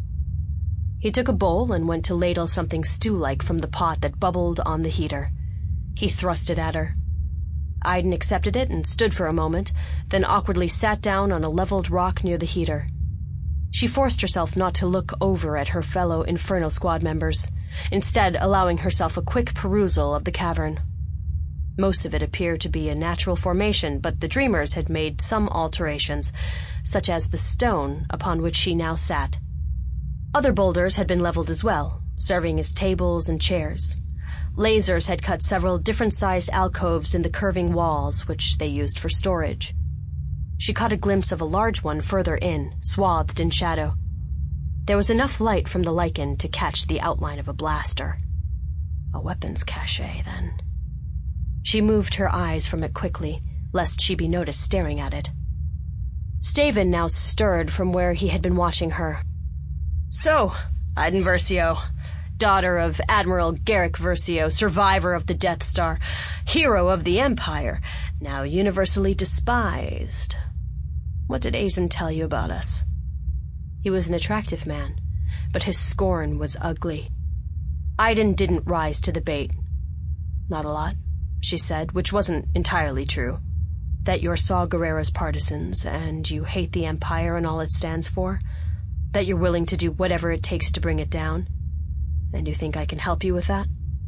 He took a bowl and went to ladle something stew-like from the pot that bubbled on the heater. He thrust it at her. Aiden accepted it and stood for a moment, then awkwardly sat down on a leveled rock near the heater. She forced herself not to look over at her fellow Inferno Squad members, instead allowing herself a quick perusal of the cavern. Most of it appeared to be a natural formation, but the Dreamers had made some alterations, such as the stone upon which she now sat. Other boulders had been leveled as well, serving as tables and chairs. Lasers had cut several different-sized alcoves in the curving walls, which they used for storage. She caught a glimpse of a large one further in, swathed in shadow. There was enough light from the lichen to catch the outline of a blaster. A weapons cache, then. She moved her eyes from it quickly, lest she be noticed staring at it. Staven now stirred from where he had been watching her. "So, Aiden Versio, daughter of Admiral Garrick Versio, survivor of the Death Star, hero of the Empire, now universally despised." What did Azen tell you about us? He was an attractive man, but his scorn was ugly. Aiden didn't rise to the bait. Not a lot, she said, which wasn't entirely true. That you're Saw Gerrera's partisans, and you hate the Empire and all it stands for. That you're willing to do whatever it takes to bring it down. And you think I can help you with that?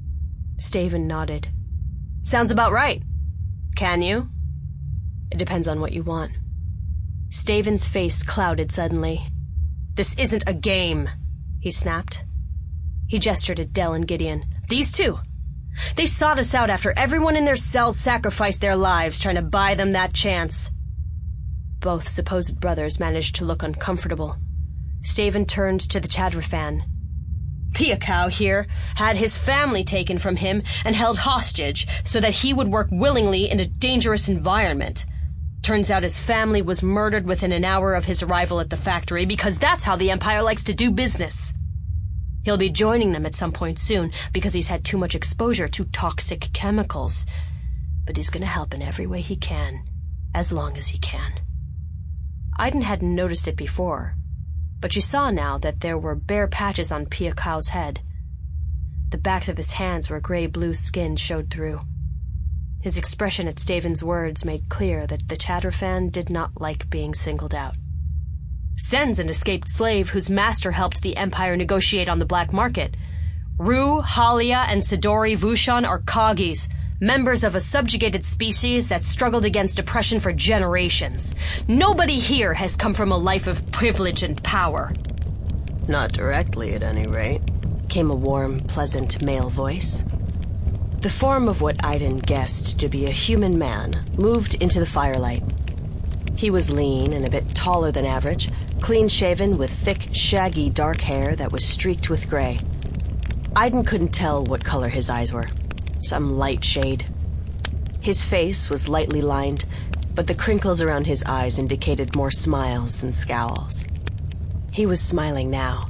Staven nodded. Sounds about right. Can you? It depends on what you want. Staven's face clouded suddenly. This isn't a game, he snapped. He gestured at Del and Gideon. These two. They sought us out after everyone in their cells sacrificed their lives trying to buy them that chance. Both supposed brothers managed to look uncomfortable. Staven turned to the Chadrafan. Piakau here had his family taken from him and held hostage so that he would work willingly in a dangerous environment. Turns out his family was murdered within an hour of his arrival at the factory because that's how the Empire likes to do business. He'll be joining them at some point soon because he's had too much exposure to toxic chemicals. But he's going to help in every way he can, as long as he can. Aiden hadn't noticed it before, but she saw now that there were bare patches on Piakau's head. The backs of his hands where gray-blue skin showed through. His expression at Staven's words made clear that the Chadrafan did not like being singled out. Sen's an escaped slave whose master helped the Empire negotiate on the black market. Rue, Halia, and Sidori Vushan are Kagis, members of a subjugated species that struggled against oppression for generations. Nobody here has come from a life of privilege and power. Not directly, at any rate, came a warm, pleasant male voice. The form of what Aiden guessed to be a human man moved into the firelight. He was lean and a bit taller than average, clean-shaven with thick, shaggy dark hair that was streaked with gray. Aiden couldn't tell what color his eyes were. Some light shade. His face was lightly lined, but the crinkles around his eyes indicated more smiles than scowls. He was smiling now.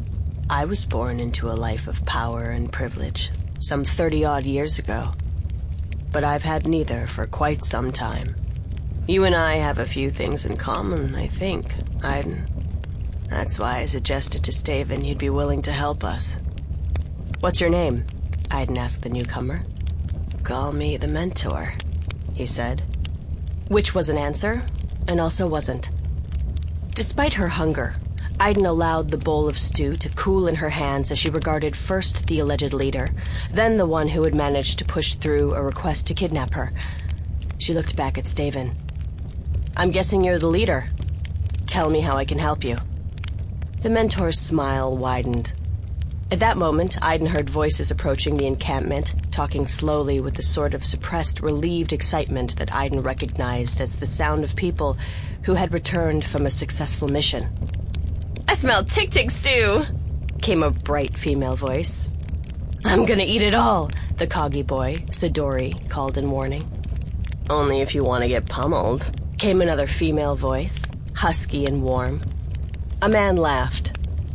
I was born into a life of power and privilege, some 30-odd years ago. But I've had neither for quite some time. You and I have a few things in common, I think, Aiden. That's why I suggested to Staven you'd be willing to help us. What's your name? Aiden asked the newcomer. Call me the Mentor, he said. Which was an answer, and also wasn't. Despite her hunger, Aiden allowed the bowl of stew to cool in her hands as she regarded first the alleged leader, then the one who had managed to push through a request to kidnap her. She looked back at Staven. I'm guessing you're the leader. Tell me how I can help you. The Mentor's smile widened. At that moment, Aiden heard voices approaching the encampment, talking slowly with the sort of suppressed, relieved excitement that Aiden recognized as the sound of people who had returned from a successful mission. I smell tick-tick stew, came a bright female voice. I'm gonna eat it all, the Kagi boy, Sidori, called in warning. Only if you want to get pummeled, came another female voice, husky and warm. A man laughed.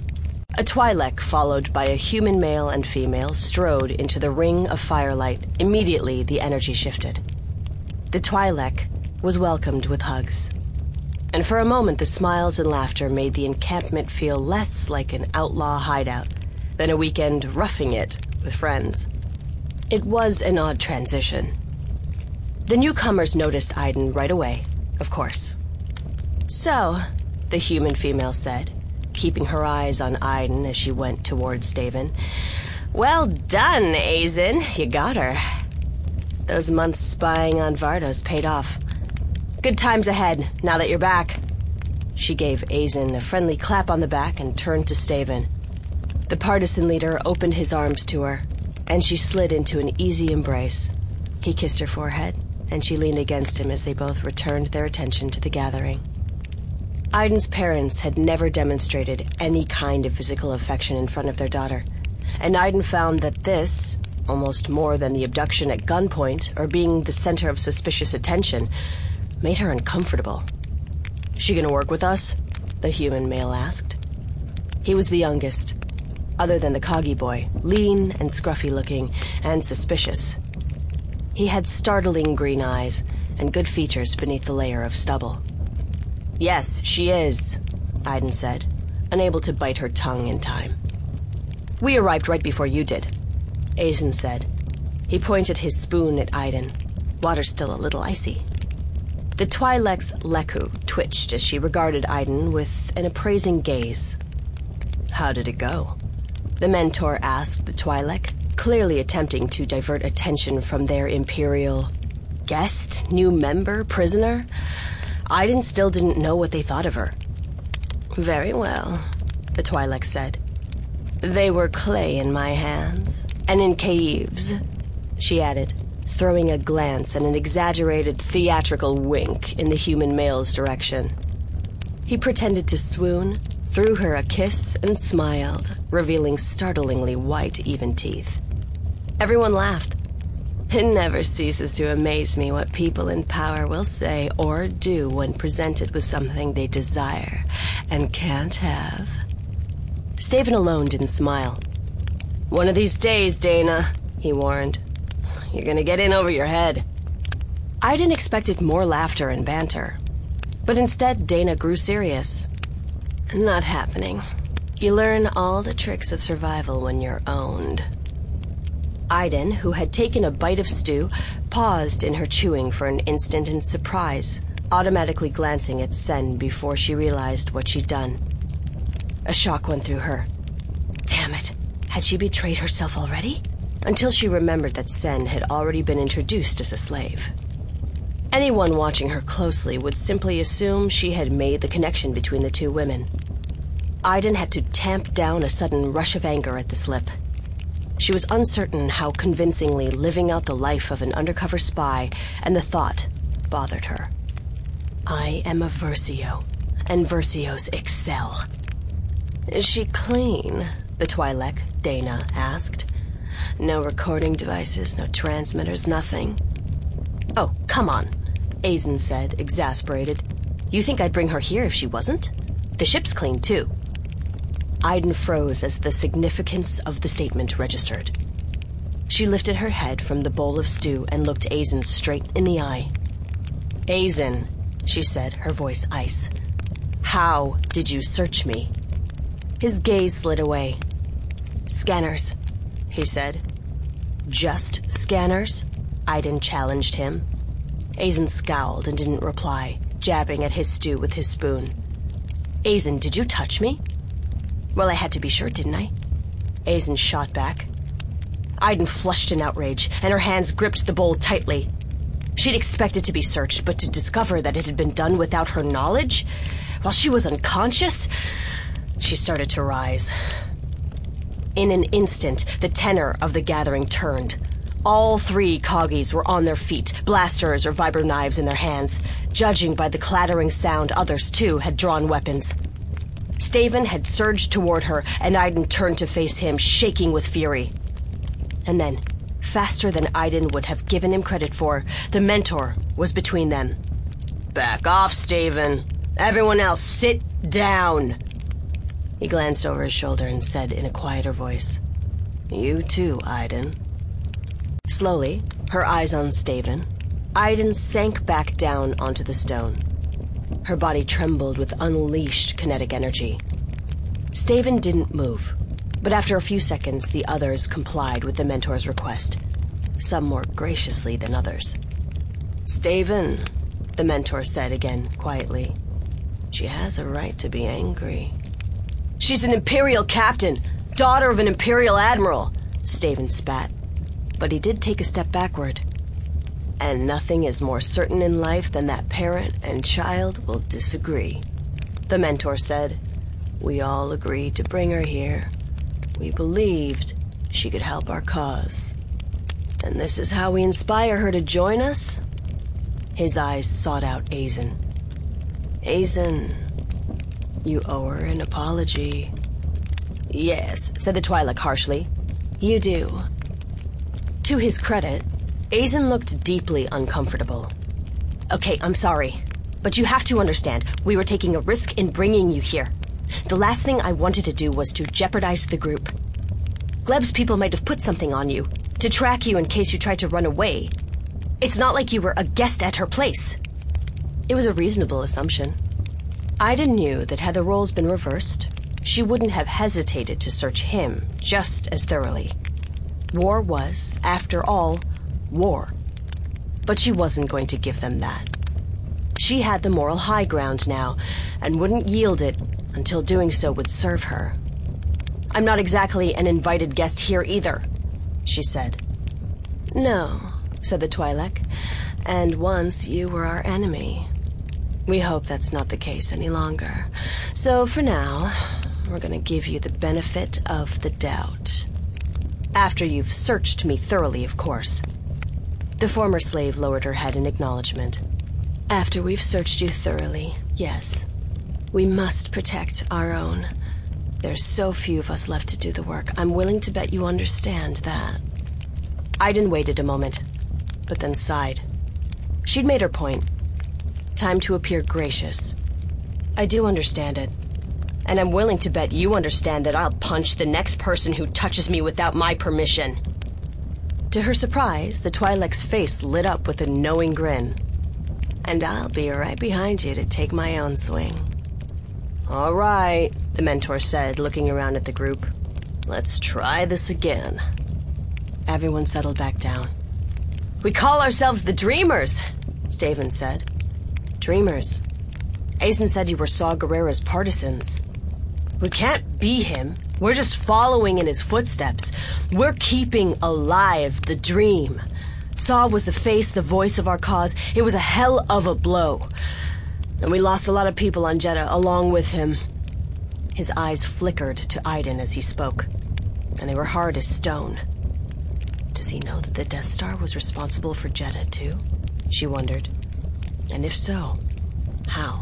A Twi'lek, followed by a human male and female, strode into the ring of firelight. Immediately, the energy shifted. The Twi'lek was welcomed with hugs. And for a moment, the smiles and laughter made the encampment feel less like an outlaw hideout than a weekend roughing it with friends. It was an odd transition. The newcomers noticed Aiden right away, of course. So, the human female said, keeping her eyes on Aiden as she went towards Staven. Well done, Azen. You got her. Those months spying on Vardos paid off. Good times ahead, now that you're back. She gave Azen a friendly clap on the back and turned to Staven. The partisan leader opened his arms to her, and she slid into an easy embrace. He kissed her forehead, and she leaned against him as they both returned their attention to the gathering. Aiden's parents had never demonstrated any kind of physical affection in front of their daughter, and Aiden found that this, almost more than the abduction at gunpoint or being the center of suspicious attention, made her uncomfortable. She gonna work with us? The human male asked. He was the youngest, other than the Kagi boy, lean and scruffy-looking and suspicious. He had startling green eyes and good features beneath the layer of stubble. Yes, she is, Aiden said, unable to bite her tongue in time. We arrived right before you did, Aiden said. He pointed his spoon at Aiden. Water's still a little icy. The Twi'lek's Leku twitched as she regarded Aiden with an appraising gaze. How did it go? The mentor asked the Twi'lek, clearly attempting to divert attention from their Imperial guest, new member, prisoner. Aiden still didn't know what they thought of her. Very well, the Twi'lek said. They were clay in my hands, and in Caeve's, she added, throwing a glance and an exaggerated theatrical wink in the human male's direction. He pretended to swoon, threw her a kiss, and smiled, revealing startlingly white, even teeth. Everyone laughed. It never ceases to amaze me what people in power will say or do when presented with something they desire and can't have. Staven alone didn't smile. One of these days, Dana, he warned. You're gonna get in over your head. Aiden expected more laughter and banter, but instead Dana grew serious. Not happening. You learn all the tricks of survival when you're owned. Aiden, who had taken a bite of stew, paused in her chewing for an instant in surprise, automatically glancing at Sen before she realized what she'd done. A shock went through her. Damn it, had she betrayed herself already? Until she remembered that Sen had already been introduced as a slave. Anyone watching her closely would simply assume she had made the connection between the two women. Aiden had to tamp down a sudden rush of anger at the slip. She was uncertain how convincingly living out the life of an undercover spy and the thought bothered her. I am a Versio, and Versios excel. Is she clean? The Twi'lek, Dana, asked. No recording devices, no transmitters, nothing. Oh, come on, Aiden said, exasperated. You think I'd bring her here if she wasn't? The ship's clean, too. Aiden froze as the significance of the statement registered. She lifted her head from the bowl of stew and looked Aiden straight in the eye. Aiden, she said, her voice ice. How did you search me? His gaze slid away. Scanners, he said. Just scanners? Aiden challenged him. Aiden scowled and didn't reply, jabbing at his stew with his spoon. Aiden, did you touch me? Well, I had to be sure, didn't I? Aiden shot back. Aiden flushed in outrage, and her hands gripped the bowl tightly. She'd expected to be searched, but to discover that it had been done without her knowledge, while she was unconscious, she started to rise. In an instant, the tenor of the gathering turned. All three Coggies were on their feet, blasters or vibro knives in their hands. Judging by the clattering sound, others, too, had drawn weapons. Staven had surged toward her, and Aiden turned to face him, shaking with fury. And then, faster than Aiden would have given him credit for, the mentor was between them. Back off, Staven. Everyone else, sit down. He glanced over his shoulder and said in a quieter voice, You too, Aiden. Slowly, her eyes on Staven, Aiden sank back down onto the stone. Her body trembled with unleashed kinetic energy. Staven didn't move, but after a few seconds, the others complied with the mentor's request, some more graciously than others. Staven, the mentor said again, quietly. She has a right to be angry. She's an Imperial captain, daughter of an Imperial admiral, Staven spat. But he did take a step backward. And nothing is more certain in life than that parent and child will disagree. The mentor said, We all agreed to bring her here. We believed she could help our cause. And this is how we inspire her to join us? His eyes sought out Aiden. Aiden, you owe her an apology. Yes, said the Twi'lek harshly. You do. To his credit, Aiden looked deeply uncomfortable. Okay, I'm sorry, but you have to understand, we were taking a risk in bringing you here. The last thing I wanted to do was to jeopardize the group. Gleb's people might have put something on you, to track you in case you tried to run away. It's not like you were a guest at her place. It was a reasonable assumption. Ida knew that had the roles been reversed, she wouldn't have hesitated to search him just as thoroughly. War was, after all, war. But she wasn't going to give them that. She had the moral high ground now, and wouldn't yield it until doing so would serve her. "I'm not exactly an invited guest here either," she said. "No," said the Twi'lek, "and once you were our enemy. We hope that's not the case any longer. So for now, we're going to give you the benefit of the doubt. After you've searched me thoroughly, of course." The former slave lowered her head in acknowledgement. "After we've searched you thoroughly, yes. We must protect our own. There's so few of us left to do the work. I'm willing to bet you understand that." Iden waited a moment, but then sighed. She'd made her point. Time to appear gracious. "I do understand it. And I'm willing to bet you understand that I'll punch the next person who touches me without my permission." To her surprise, the Twi'lek's face lit up with a knowing grin. "And I'll be right behind you to take my own swing." "All right," the mentor said, looking around at the group. "Let's try this again." Everyone settled back down. "We call ourselves the Dreamers," Staven said. "Dreamers? Azen said you were Saw Gerrera's partisans." "We can't be him. We're just following in his footsteps. We're keeping alive the dream. Saw was the face, the voice of our cause. It was a hell of a blow. And we lost a lot of people on Jedha along with him." His eyes flickered to Iden as he spoke, and they were hard as stone. Does he know that the Death Star was responsible for Jedha too? She wondered. And if so, how?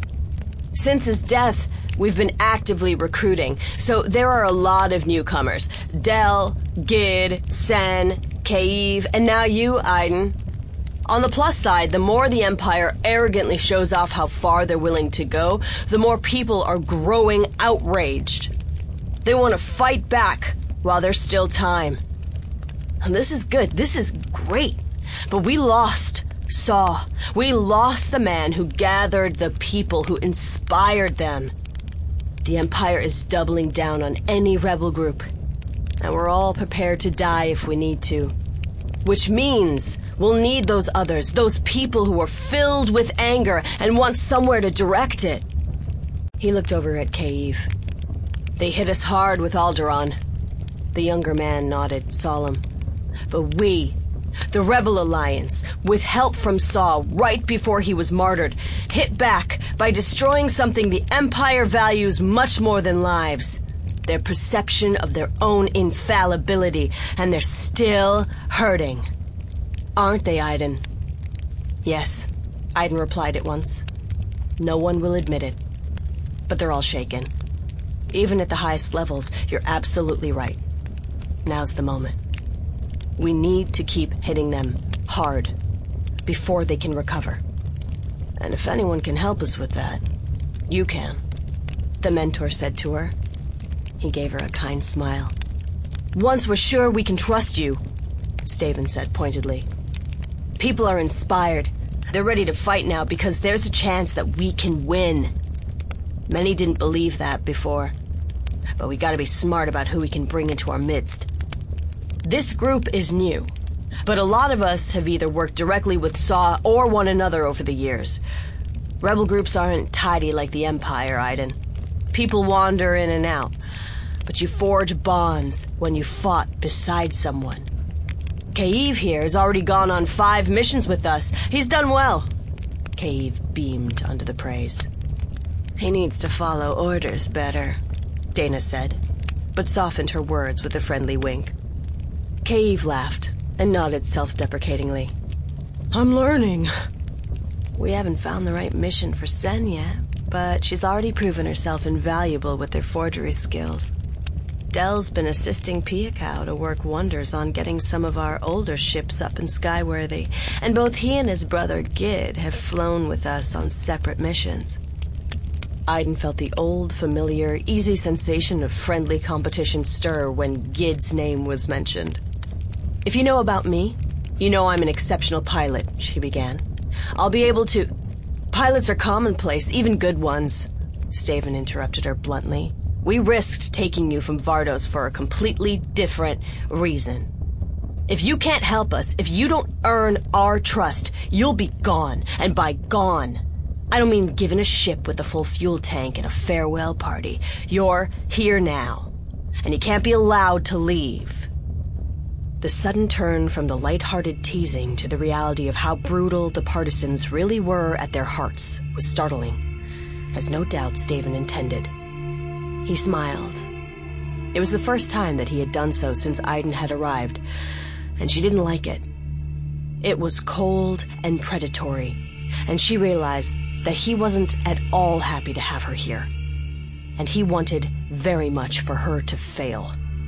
"Since his death, we've been actively recruiting, so there are a lot of newcomers. Del, Gid, Sen, Kaiv, and now you, Iden. On the plus side, the more the Empire arrogantly shows off how far they're willing to go, the more people are growing outraged. They want to fight back while there's still time. And this is good. This is great. But we lost Saw. We lost the man who gathered the people, who inspired them. The Empire is doubling down on any rebel group, and we're all prepared to die if we need to. Which means we'll need those others, those people who are filled with anger and want somewhere to direct it." He looked over at Kaiv. "They hit us hard with Alderaan." The younger man nodded, solemn. "But we, the Rebel Alliance, with help from Saw right before he was martyred, hit back by destroying something the Empire values much more than lives. Their perception of their own infallibility, and they're still hurting. Aren't they, Iden?" "Yes," Iden replied at once. "No one will admit it, but they're all shaken. Even at the highest levels, you're absolutely right. Now's the moment. We need to keep hitting them hard before they can recover. And if anyone can help us with that, you can," the mentor said to her. He gave her a kind smile. "Once we're sure we can trust you," Staven said pointedly. "People are inspired. They're ready to fight now because there's a chance that we can win. Many didn't believe that before, but we gotta be smart about who we can bring into our midst. This group is new, but a lot of us have either worked directly with Saw or one another over the years. Rebel groups aren't tidy like the Empire, Iden. People wander in and out, but you forge bonds when you fought beside someone. Kaiv here has already gone on 5 missions with us. He's done well." Kaiv beamed under the praise. "He needs to follow orders better," Dana said, but softened her words with a friendly wink. Kaiv laughed and nodded self-deprecatingly. "I'm learning." "We haven't found the right mission for Sen yet, but she's already proven herself invaluable with her forgery skills. Del's been assisting Piakau to work wonders on getting some of our older ships up in Skyworthy, and both he and his brother Gid have flown with us on separate missions." Iden felt the old, familiar, easy sensation of friendly competition stir when Gid's name was mentioned. "If you know about me, you know I'm an exceptional pilot," she began. "I'll be able to..." "Pilots are commonplace, even good ones," Staven interrupted her bluntly. "We risked taking you from Vardos for a completely different reason. If you can't help us, if you don't earn our trust, you'll be gone. And by gone, I don't mean given a ship with a full fuel tank and a farewell party. You're here now, and you can't be allowed to leave." The sudden turn from the light-hearted teasing to the reality of how brutal the partisans really were at their hearts was startling, as no doubt Staven intended. He smiled. It was the first time that he had done so since Aiden had arrived, and she didn't like it. It was cold and predatory, and she realized that he wasn't at all happy to have her here, and he wanted very much for her to fail.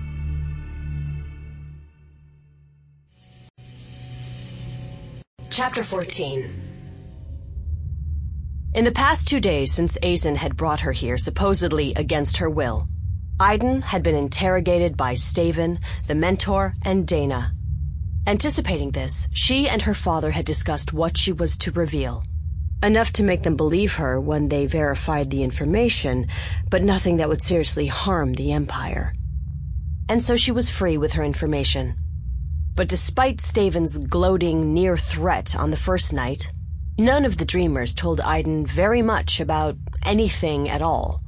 Chapter 14. In the past 2 days since Azen had brought her here supposedly against her will, Aiden had been interrogated by Staven, the mentor, and Dana. Anticipating this, she and her father had discussed what she was to reveal. Enough to make them believe her when they verified the information, but nothing that would seriously harm the Empire. And so she was free with her information. But despite Staven's gloating near threat on the first night, none of the dreamers told Aiden very much about anything at all.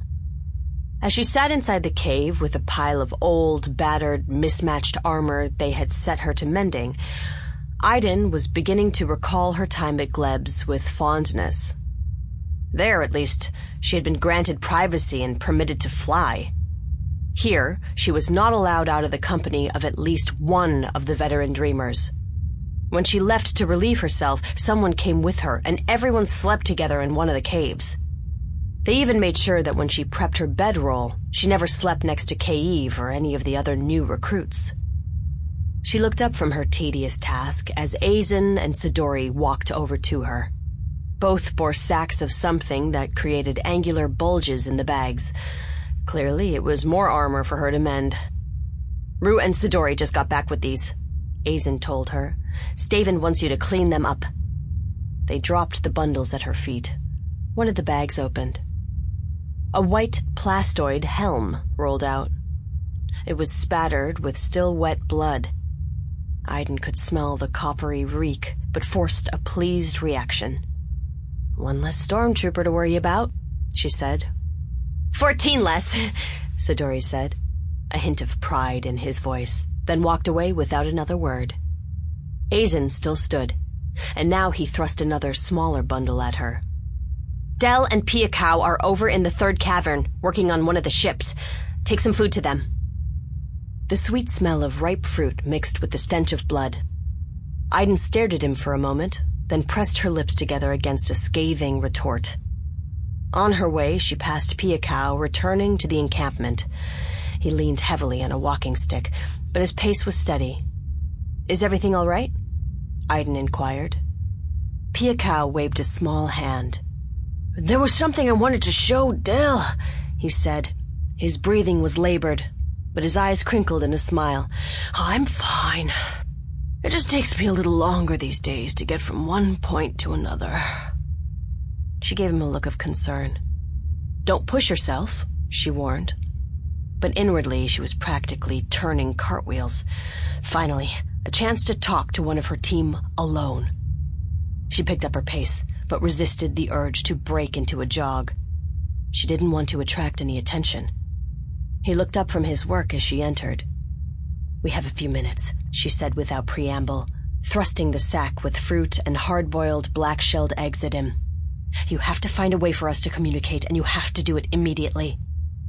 As she sat inside the cave with a pile of old, battered, mismatched armor they had set her to mending, Aiden was beginning to recall her time at Gleb's with fondness. There, at least, she had been granted privacy and permitted to fly. Here, she was not allowed out of the company of at least one of the veteran dreamers. When she left to relieve herself, someone came with her, and everyone slept together in one of the caves. They even made sure that when she prepped her bedroll, she never slept next to Kaive or any of the other new recruits. She looked up from her tedious task as Azen and Sidori walked over to her. Both bore sacks of something that created angular bulges in the bags. Clearly, it was more armor for her to mend. "Rue and Sidori just got back with these," Azen told her. "Staven wants you to clean them up." They dropped the bundles at her feet. One of the bags opened. A white plastoid helm rolled out. It was spattered with still wet blood. Aiden could smell the coppery reek, but forced a pleased reaction. "One less stormtrooper to worry about," she said. 14 less, Sidori said, a hint of pride in his voice, then walked away without another word. Azen still stood, and now he thrust another smaller bundle at her. "Del and Piakau are over in the third cavern, working on one of the ships. Take some food to them." The sweet smell of ripe fruit mixed with the stench of blood. Aiden stared at him for a moment, then pressed her lips together against a scathing retort. On her way, she passed Piakau, returning to the encampment. He leaned heavily on a walking stick, but his pace was steady. "Is everything all right?" Aiden inquired. Piakau waved a small hand. "There was something I wanted to show Del," he said. His breathing was labored, but his eyes crinkled in a smile. "I'm fine. It just takes me a little longer these days to get from one point to another." She gave him a look of concern. "Don't push yourself," she warned. But inwardly, she was practically turning cartwheels. Finally, a chance to talk to one of her team alone. She picked up her pace, but resisted the urge to break into a jog. She didn't want to attract any attention. He looked up from his work as she entered. "We have a few minutes," she said without preamble, thrusting the sack with fruit and hard-boiled black-shelled eggs at him. "You have to find a way for us to communicate, and you have to do it immediately."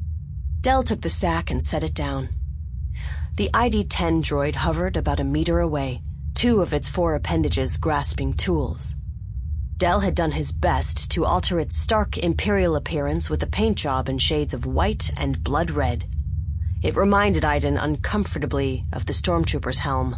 Del took the sack and set it down. The ID-10 droid hovered about a meter away, 2 of its 4 appendages grasping tools. Del had done his best to alter its stark Imperial appearance with a paint job in shades of white and blood red. It reminded Aiden uncomfortably of the stormtrooper's helm.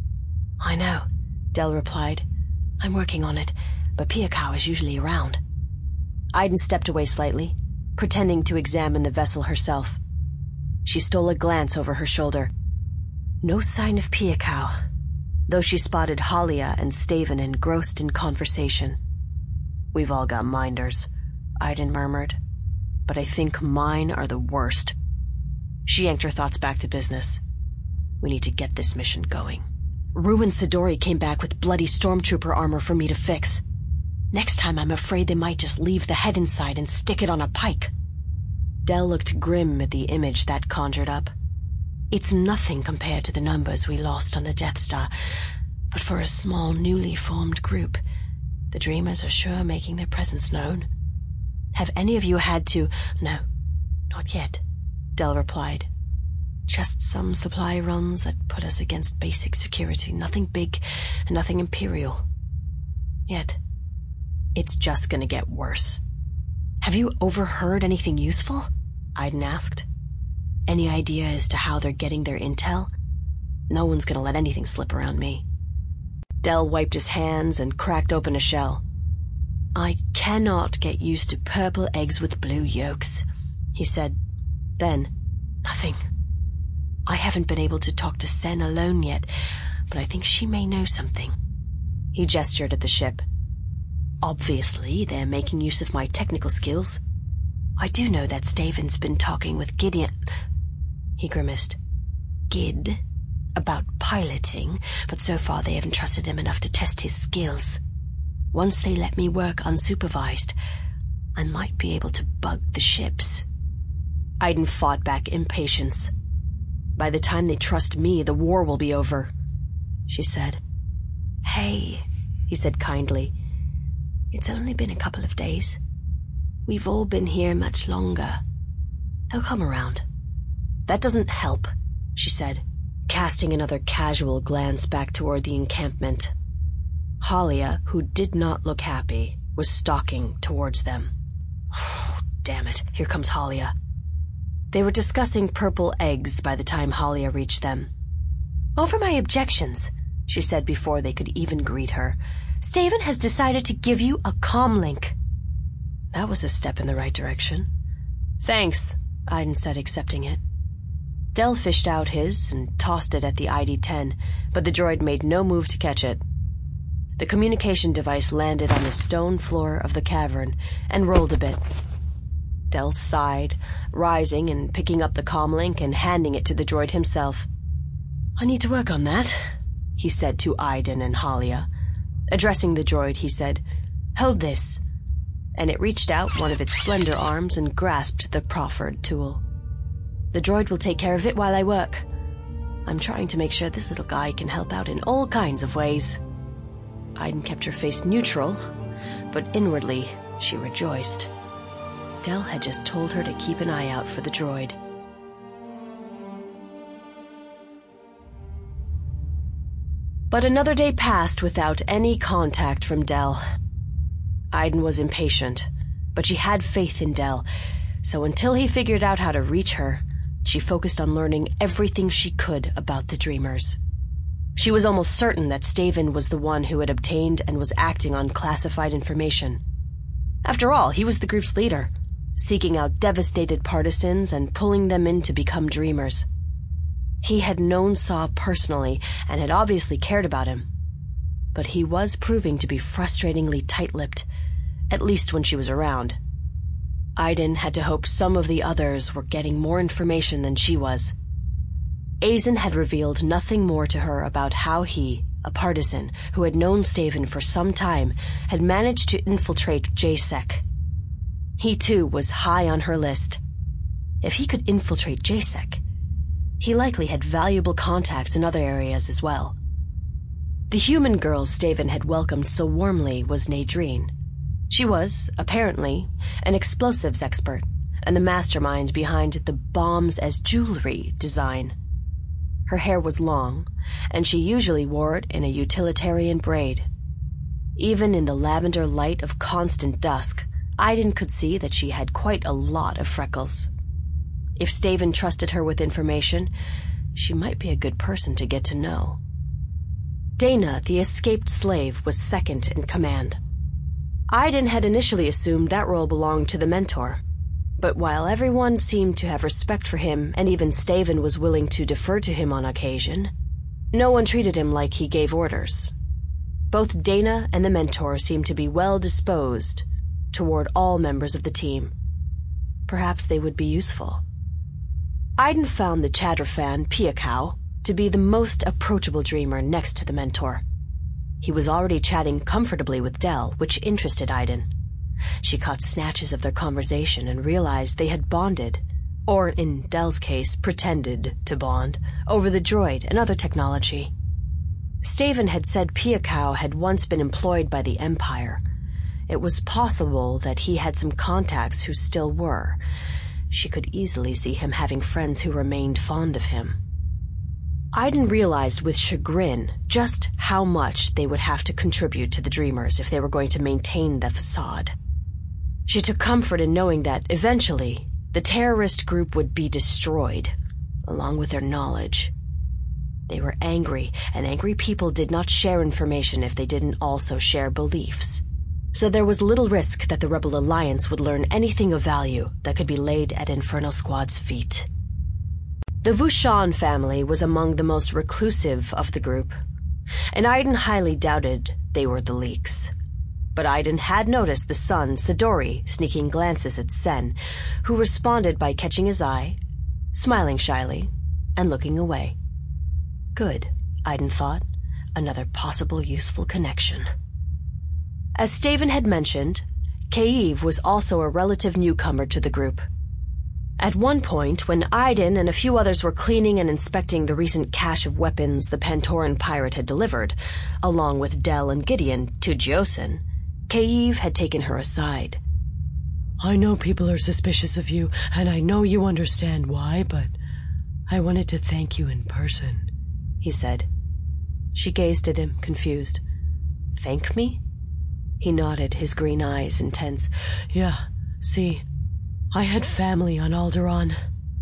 "I know," Del replied. "I'm working on it, but Piakau is usually around." Aiden stepped away slightly, pretending to examine the vessel herself. She stole a glance over her shoulder. No sign of Piakau, though she spotted Halia and Staven engrossed in conversation. "We've all got minders," Aiden murmured. but I think mine are the worst. She yanked her thoughts back to business. We need to get this mission going. Rue and Sidori came back with bloody stormtrooper armor for me to fix. Next time I'm afraid they might just leave the head inside and stick it on a pike. Del looked grim at the image that conjured up. It's nothing compared to the numbers we lost on the Death Star, but for a small, newly formed group, the Dreamers are sure making their presence known. Have any of you had to— No, not yet, Del replied. Just some supply runs that put us against basic security, nothing big and nothing imperial. Yet, it's just gonna get worse. Have you overheard anything useful? Aiden asked. Any idea as to how they're getting their intel? No one's gonna let anything slip around me. Del wiped his hands and cracked open a shell. I cannot get used to purple eggs with blue yolks, he said. Then, nothing. I haven't been able to talk to Sen alone yet, but I think she may know something. He gestured at the ship. Obviously, they're making use of my technical skills. I do know that Staven's been talking with Gideon— He grimaced. Gid? About piloting, but so far they haven't trusted him enough to test his skills. Once they let me work unsupervised, I might be able to bug the ships. Aiden fought back impatience. By the time they trust me, the war will be over, she said. Hey, he said kindly. It's only been a couple of days. We've all been here much longer. They'll come around. That doesn't help, she said, casting another casual glance back toward the encampment. Halia, who did not look happy, was stalking towards them. Oh, damn it, here comes Halia. They were discussing purple eggs by the time Halia reached them. Over my objections, she said before they could even greet her, Staven has decided to give you a comlink. That was a step in the right direction. Thanks, Aiden said, accepting it. Del fished out his and tossed it at the ID-10, but the droid made no move to catch it. The communication device landed on the stone floor of the cavern and rolled a bit. Del sighed, rising and picking up the comlink and handing it to the droid himself. I need to work on that, he said to Aiden and Halia. Addressing the droid, he said, Hold this. And it reached out one of its slender arms and grasped the proffered tool. The droid will take care of it while I work. I'm trying to make sure this little guy can help out in all kinds of ways. Aiden kept her face neutral, but inwardly she rejoiced. Del had just told her to keep an eye out for the droid. But another day passed without any contact from Del. Aiden was impatient, but she had faith in Del, so until he figured out how to reach her, she focused on learning everything she could about the Dreamers. She was almost certain that Staven was the one who had obtained and was acting on classified information. After all, he was the group's leader, seeking out devastated partisans and pulling them in to become Dreamers. He had known Saw personally and had obviously cared about him. But he was proving to be frustratingly tight-lipped, at least when she was around. Aiden had to hope some of the others were getting more information than she was. Azen had revealed nothing more to her about how he, a partisan who had known Staven for some time, had managed to infiltrate JSEC. He too was high on her list. If he could infiltrate JSEC, he likely had valuable contacts in other areas as well. The human girl Staven had welcomed so warmly was Nadrine. She was, apparently, an explosives expert and the mastermind behind the bombs as jewelry design. Her hair was long, and she usually wore it in a utilitarian braid. Even in the lavender light of constant dusk, Aiden could see that she had quite a lot of freckles. If Staven trusted her with information, she might be a good person to get to know. Dana, the escaped slave, was second in command. Aiden had initially assumed that role belonged to the mentor, but while everyone seemed to have respect for him and even Staven was willing to defer to him on occasion, no one treated him like he gave orders. Both Dana and the mentor seemed to be well disposed toward all members of the team. perhaps they would be useful. Aiden found the Chatterfan Piakau to be the most approachable dreamer next to the mentor. He was already chatting comfortably with Del, which interested Aiden. She caught snatches of their conversation and realized they had bonded, or in Del's case, pretended to bond, over the droid and other technology. Staven had said Piakau had once been employed by the Empire. It was possible that he had some contacts who still were. She could easily see him having friends who remained fond of him. Aiden realized with chagrin just how much they would have to contribute to the Dreamers if they were going to maintain the facade. She took comfort in knowing that, eventually, the terrorist group would be destroyed, along with their knowledge. They were angry, and angry people did not share information if they didn't also share beliefs. So there was little risk that the Rebel Alliance would learn anything of value that could be laid at Infernal Squad's feet. The Vushan family was among the most reclusive of the group, and Aiden highly doubted they were the leaks. But Aiden had noticed the son, Sidori, sneaking glances at Sen, who responded by catching his eye, smiling shyly, and looking away. Good, Aiden thought. Another possible useful connection. As Staven had mentioned, Kaive was also a relative newcomer to the group. At one point, when Aiden and a few others were cleaning and inspecting the recent cache of weapons the Pantoran pirate had delivered, along with Del and Gideon to Jiosen, Kaive had taken her aside. I know people are suspicious of you, and I know you understand why, but I wanted to thank you in person, he said. She gazed at him, confused. Thank me? He nodded, his green eyes intense. Yeah, see, I had family on Alderaan.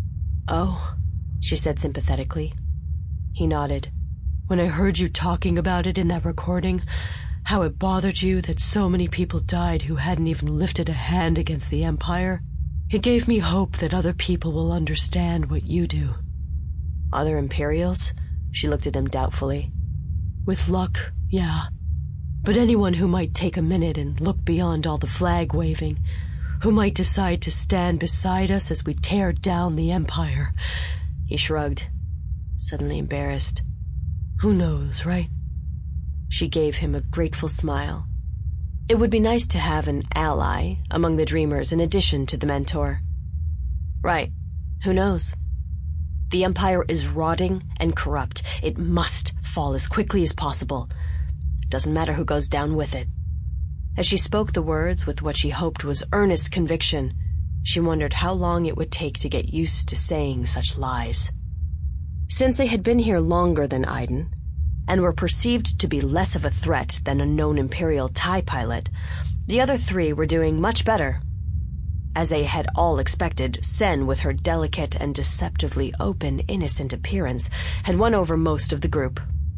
Oh, she said sympathetically. He nodded. When I heard you talking about it in that recording, how it bothered you that so many people died who hadn't even lifted a hand against the Empire, it gave me hope that other people will understand what you do. Other Imperials? She looked at him doubtfully. With luck, yeah. But anyone who might take a minute and look beyond all the flag waving, who might decide to stand beside us as we tear down the Empire. He shrugged, suddenly embarrassed. Who knows, right? She gave him a grateful smile. It would be nice to have an ally among the Dreamers in addition to the mentor. Right. Who knows? The Empire is rotting and corrupt. It must fall as quickly as possible. Doesn't matter who goes down with it. As she spoke the words with what she hoped was earnest conviction, she wondered how long it would take to get used to saying such lies. Since they had been here longer than Aiden, and were perceived to be less of a threat than a known Imperial TIE pilot, the other three were doing much better. As they had all expected, Sen, with her delicate and deceptively open, innocent appearance, had won over most of the group.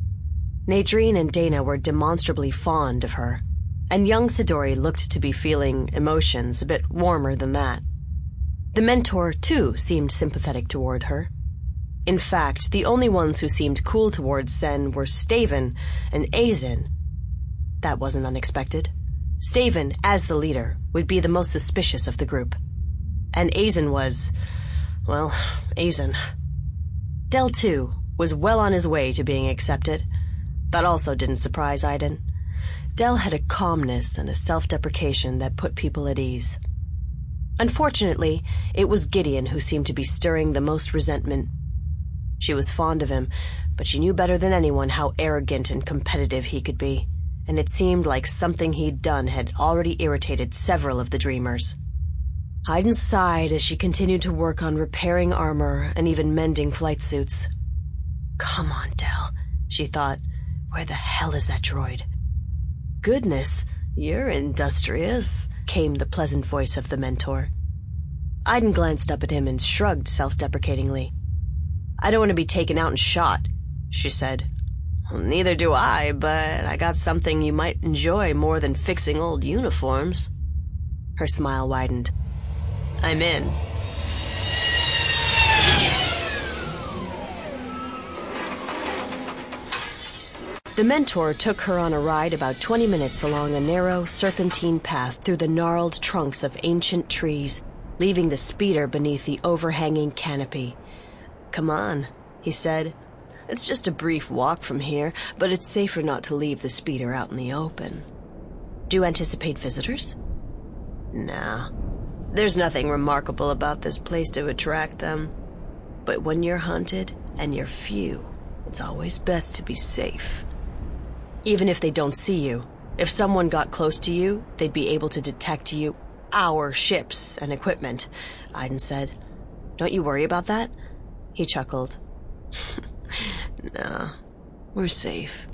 Nadrine and Dana were demonstrably fond of her, and young Sidori looked to be feeling emotions a bit warmer than that. The mentor, too, seemed sympathetic toward her. In fact, the only ones who seemed cool towards Sen were Staven and Azen. That wasn't unexpected. Staven, as the leader, would be the most suspicious of the group. And Azen was, well, Azen. Del, too, was well on his way to being accepted. That also didn't surprise Aiden. Del had a calmness and a self-deprecation that put people at ease. Unfortunately, it was Gideon who seemed to be stirring the most resentment. She was fond of him, but she knew better than anyone how arrogant and competitive he could be, and it seemed like something he'd done had already irritated several of the Dreamers. Aiden sighed as she continued to work on repairing armor and even mending flight suits. Come on, Del, she thought. Where the hell is that droid? Goodness, you're industrious, came the pleasant voice of the mentor. Aiden glanced up at him and shrugged self-deprecatingly. I don't want to be taken out and shot, she said. Well, neither do I, but I got something you might enjoy more than fixing old uniforms. Her smile widened. I'm in. The mentor took her on a ride about 20 minutes along a narrow, serpentine path through the gnarled trunks of ancient trees, leaving the speeder beneath the overhanging canopy. "Come on," he said. "It's just a brief walk from here, but it's safer not to leave the speeder out in the open." "Do you anticipate visitors?" "Nah. There's nothing remarkable about this place to attract them. But when you're hunted, and you're few, it's always best to be safe." "Even if they don't see you, if someone got close to you, they'd be able to detect you, our ships and equipment," Aiden said. "Don't you worry about that?" He chuckled. "Nah, we're safe."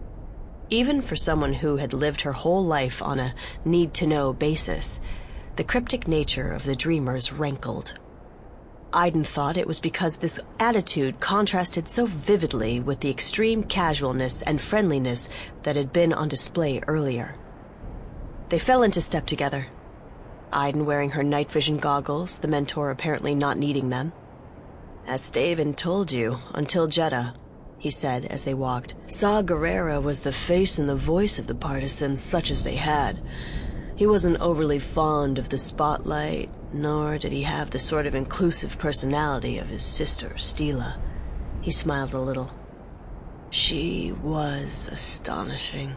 Even for someone who had lived her whole life on a need-to-know basis, the cryptic nature of the dreamers rankled. Aiden thought it was because this attitude contrasted so vividly with the extreme casualness and friendliness that had been on display earlier. They fell into step together, Aiden wearing her night vision goggles, the mentor apparently not needing them. "As Staven told you, until Jedha," he said as they walked, "Saw Gerrera was the face and the voice of the partisans such as they had. He wasn't overly fond of the spotlight, nor did he have the sort of inclusive personality of his sister, Stila." He smiled a little. "She was astonishing.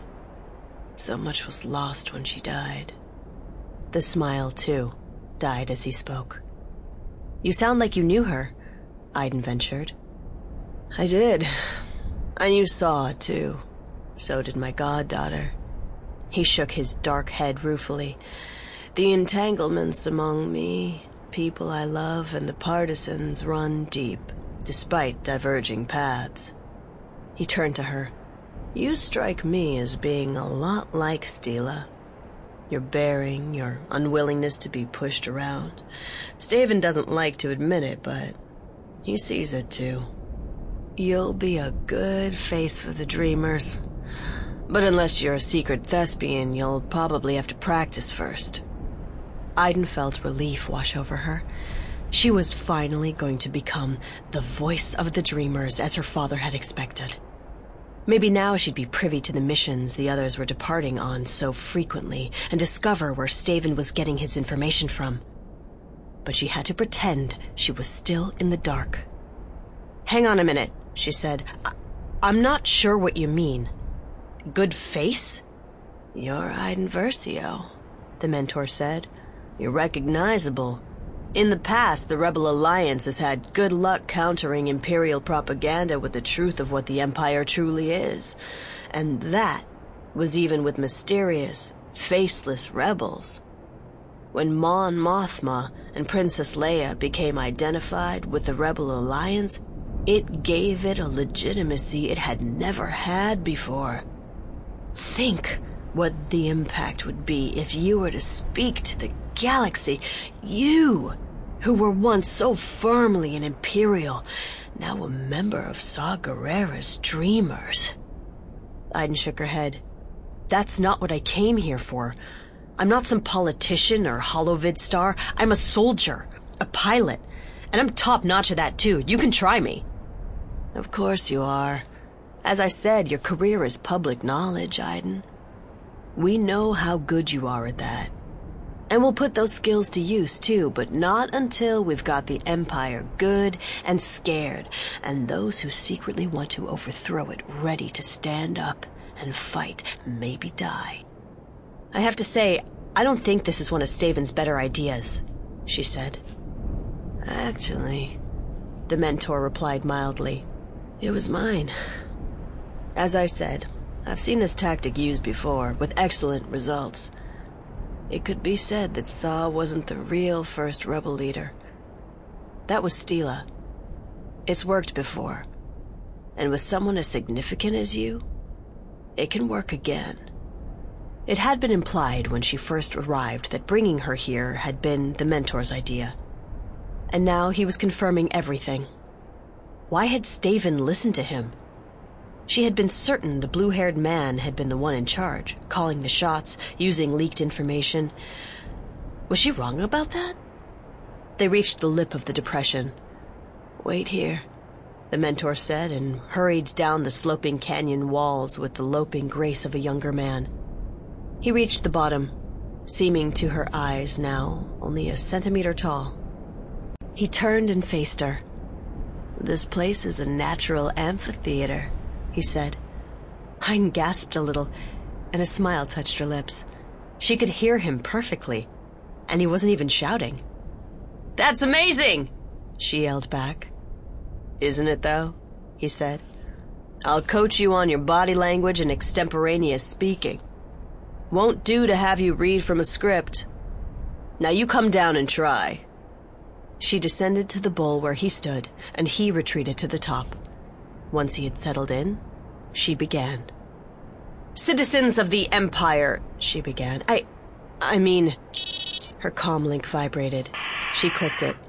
So much was lost when she died." The smile, too, died as he spoke. "You sound like you knew her," Aiden ventured. "I did. I knew Saw, too. So did my goddaughter." He shook his dark head ruefully. "The entanglements among me, people I love, and the partisans run deep, despite diverging paths." He turned to her. "You strike me as being a lot like Stila. Your bearing, your unwillingness to be pushed around. Staven doesn't like to admit it, but he sees it too. You'll be a good face for the dreamers. But unless you're a secret thespian, you'll probably have to practice first." Aiden felt relief wash over her. She was finally going to become the voice of the dreamers as her father had expected. Maybe now she'd be privy to the missions the others were departing on so frequently and discover where Staven was getting his information from. But she had to pretend she was still in the dark. "Hang on a minute," she said. I'm not sure what you mean. Good face?" "You're Aiden Versio," the mentor said. "You're recognizable. In the past, the Rebel Alliance has had good luck countering Imperial propaganda with the truth of what the Empire truly is. And that was even with mysterious, faceless rebels. When Mon Mothma and Princess Leia became identified with the Rebel Alliance, it gave it a legitimacy it had never had before. Think what the impact would be if you were to speak to the galaxy. You, who were once so firmly an Imperial, now a member of Saw Gerrera's Dreamers." Aiden shook her head. "That's not what I came here for. I'm not some politician or holovid star. I'm a soldier, a pilot, and I'm top-notch at that too. You can try me." "Of course you are. As I said, your career is public knowledge, Aiden. We know how good you are at that. And we'll put those skills to use, too, but not until we've got the Empire good and scared, and those who secretly want to overthrow it ready to stand up and fight, maybe die." "I have to say, I don't think this is one of Staven's better ideas," she said. "Actually," the mentor replied mildly, "it was mine. As I said, I've seen this tactic used before, with excellent results. It could be said that Saw wasn't the real first rebel leader. That was Stila. It's worked before. And with someone as significant as you, it can work again." It had been implied when she first arrived that bringing her here had been the mentor's idea. And now he was confirming everything. Why had Staven listened to him? She had been certain the blue-haired man had been the one in charge, calling the shots, using leaked information. Was she wrong about that? They reached the lip of the depression. "Wait here," the mentor said, and hurried down the sloping canyon walls with the loping grace of a younger man. He reached the bottom, seeming to her eyes now only a centimeter tall. He turned and faced her. "This place is a natural amphitheater," he said. Hein gasped a little, and a smile touched her lips. She could hear him perfectly, and he wasn't even shouting. "That's amazing!" she yelled back. "Isn't it, though?" he said. "I'll coach you on your body language and extemporaneous speaking. Won't do to have you read from a script. Now you come down and try." She descended to the bowl where he stood, and he retreated to the top. Once he had settled in, she began. "Citizens of the Empire," she began. I mean... Her comm link vibrated. She clicked it.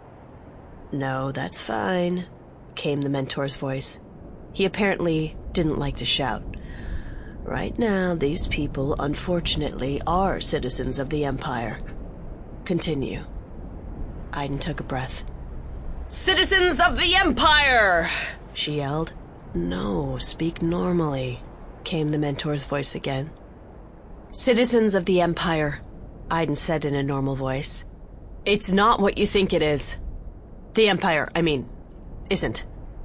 "No, that's fine," came the mentor's voice. He apparently didn't like to shout. "Right now, these people, unfortunately, are citizens of the Empire. Continue." Aiden took a breath. "Citizens of the Empire!" she yelled. "No, speak normally," came the mentor's voice again. "Citizens of the Empire," Aiden said in a normal voice. "It's not what you think it is. The Empire, isn't."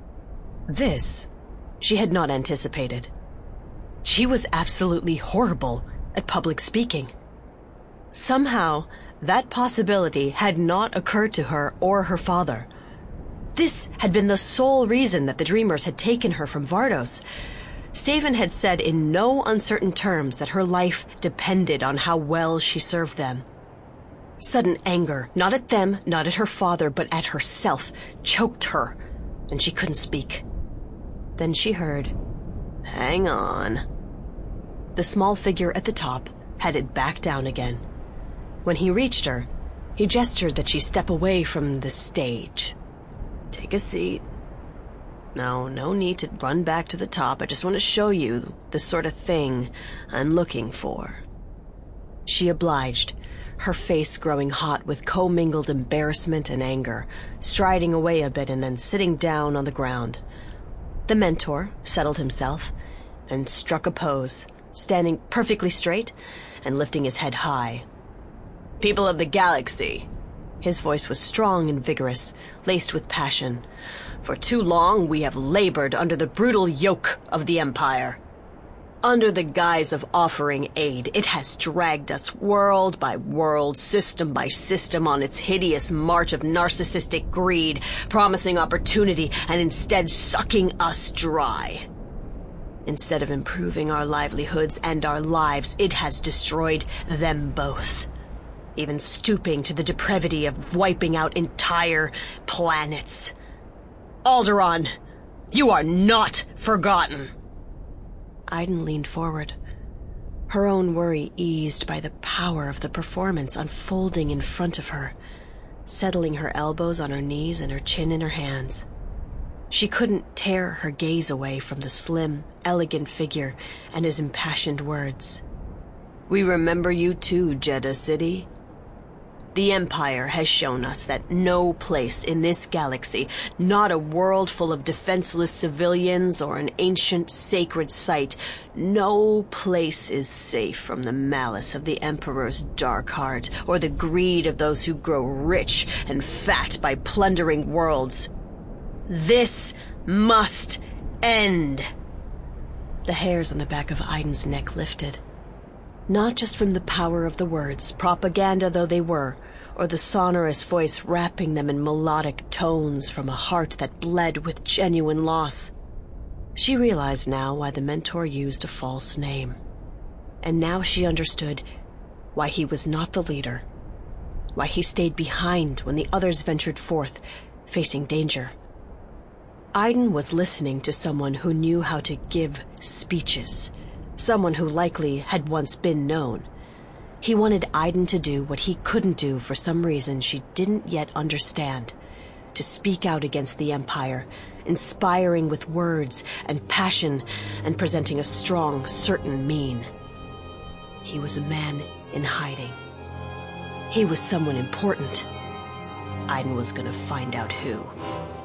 This, she had not anticipated. She was absolutely horrible at public speaking. Somehow, that possibility had not occurred to her or her father. This had been the sole reason that the Dreamers had taken her from Vardos. Staven had said in no uncertain terms that her life depended on how well she served them. Sudden anger, not at them, not at her father, but at herself, choked her, and she couldn't speak. Then she heard, "Hang on." The small figure at the top headed back down again. When he reached her, he gestured that she step away from the stage. "Take a seat. No need to run back to the top. I just want to show you the sort of thing I'm looking for." She obliged, her face growing hot with commingled embarrassment and anger, striding away a bit and then sitting down on the ground. The mentor settled himself and struck a pose, standing perfectly straight and lifting his head high. "People of the galaxy." His voice was strong and vigorous, laced with passion. "For too long we have labored under the brutal yoke of the Empire. Under the guise of offering aid, it has dragged us world by world, system by system on its hideous march of narcissistic greed, promising opportunity and instead sucking us dry. Instead of improving our livelihoods and our lives, it has destroyed them both, even stooping to the depravity of wiping out entire planets. Alderaan, you are not forgotten." Aiden leaned forward, her own worry eased by the power of the performance unfolding in front of her, settling her elbows on her knees and her chin in her hands. She couldn't tear her gaze away from the slim, elegant figure and his impassioned words. "We remember you too, Jedha City. The Empire has shown us that no place in this galaxy, not a world full of defenseless civilians or an ancient sacred site, no place is safe from the malice of the Emperor's dark heart or the greed of those who grow rich and fat by plundering worlds. This must end." The hairs on the back of Aiden's neck lifted. Not just from the power of the words, propaganda though they were, or the sonorous voice rapping them in melodic tones from a heart that bled with genuine loss. She realized now why the mentor used a false name. And now she understood why he was not the leader, why he stayed behind when the others ventured forth, facing danger. Aiden was listening to someone who knew how to give speeches, someone who likely had once been known. He wanted Aiden to do what he couldn't do for some reason she didn't yet understand, to speak out against the Empire, inspiring with words and passion and presenting a strong, certain mien. He was a man in hiding. He was someone important. Aiden was going to find out who.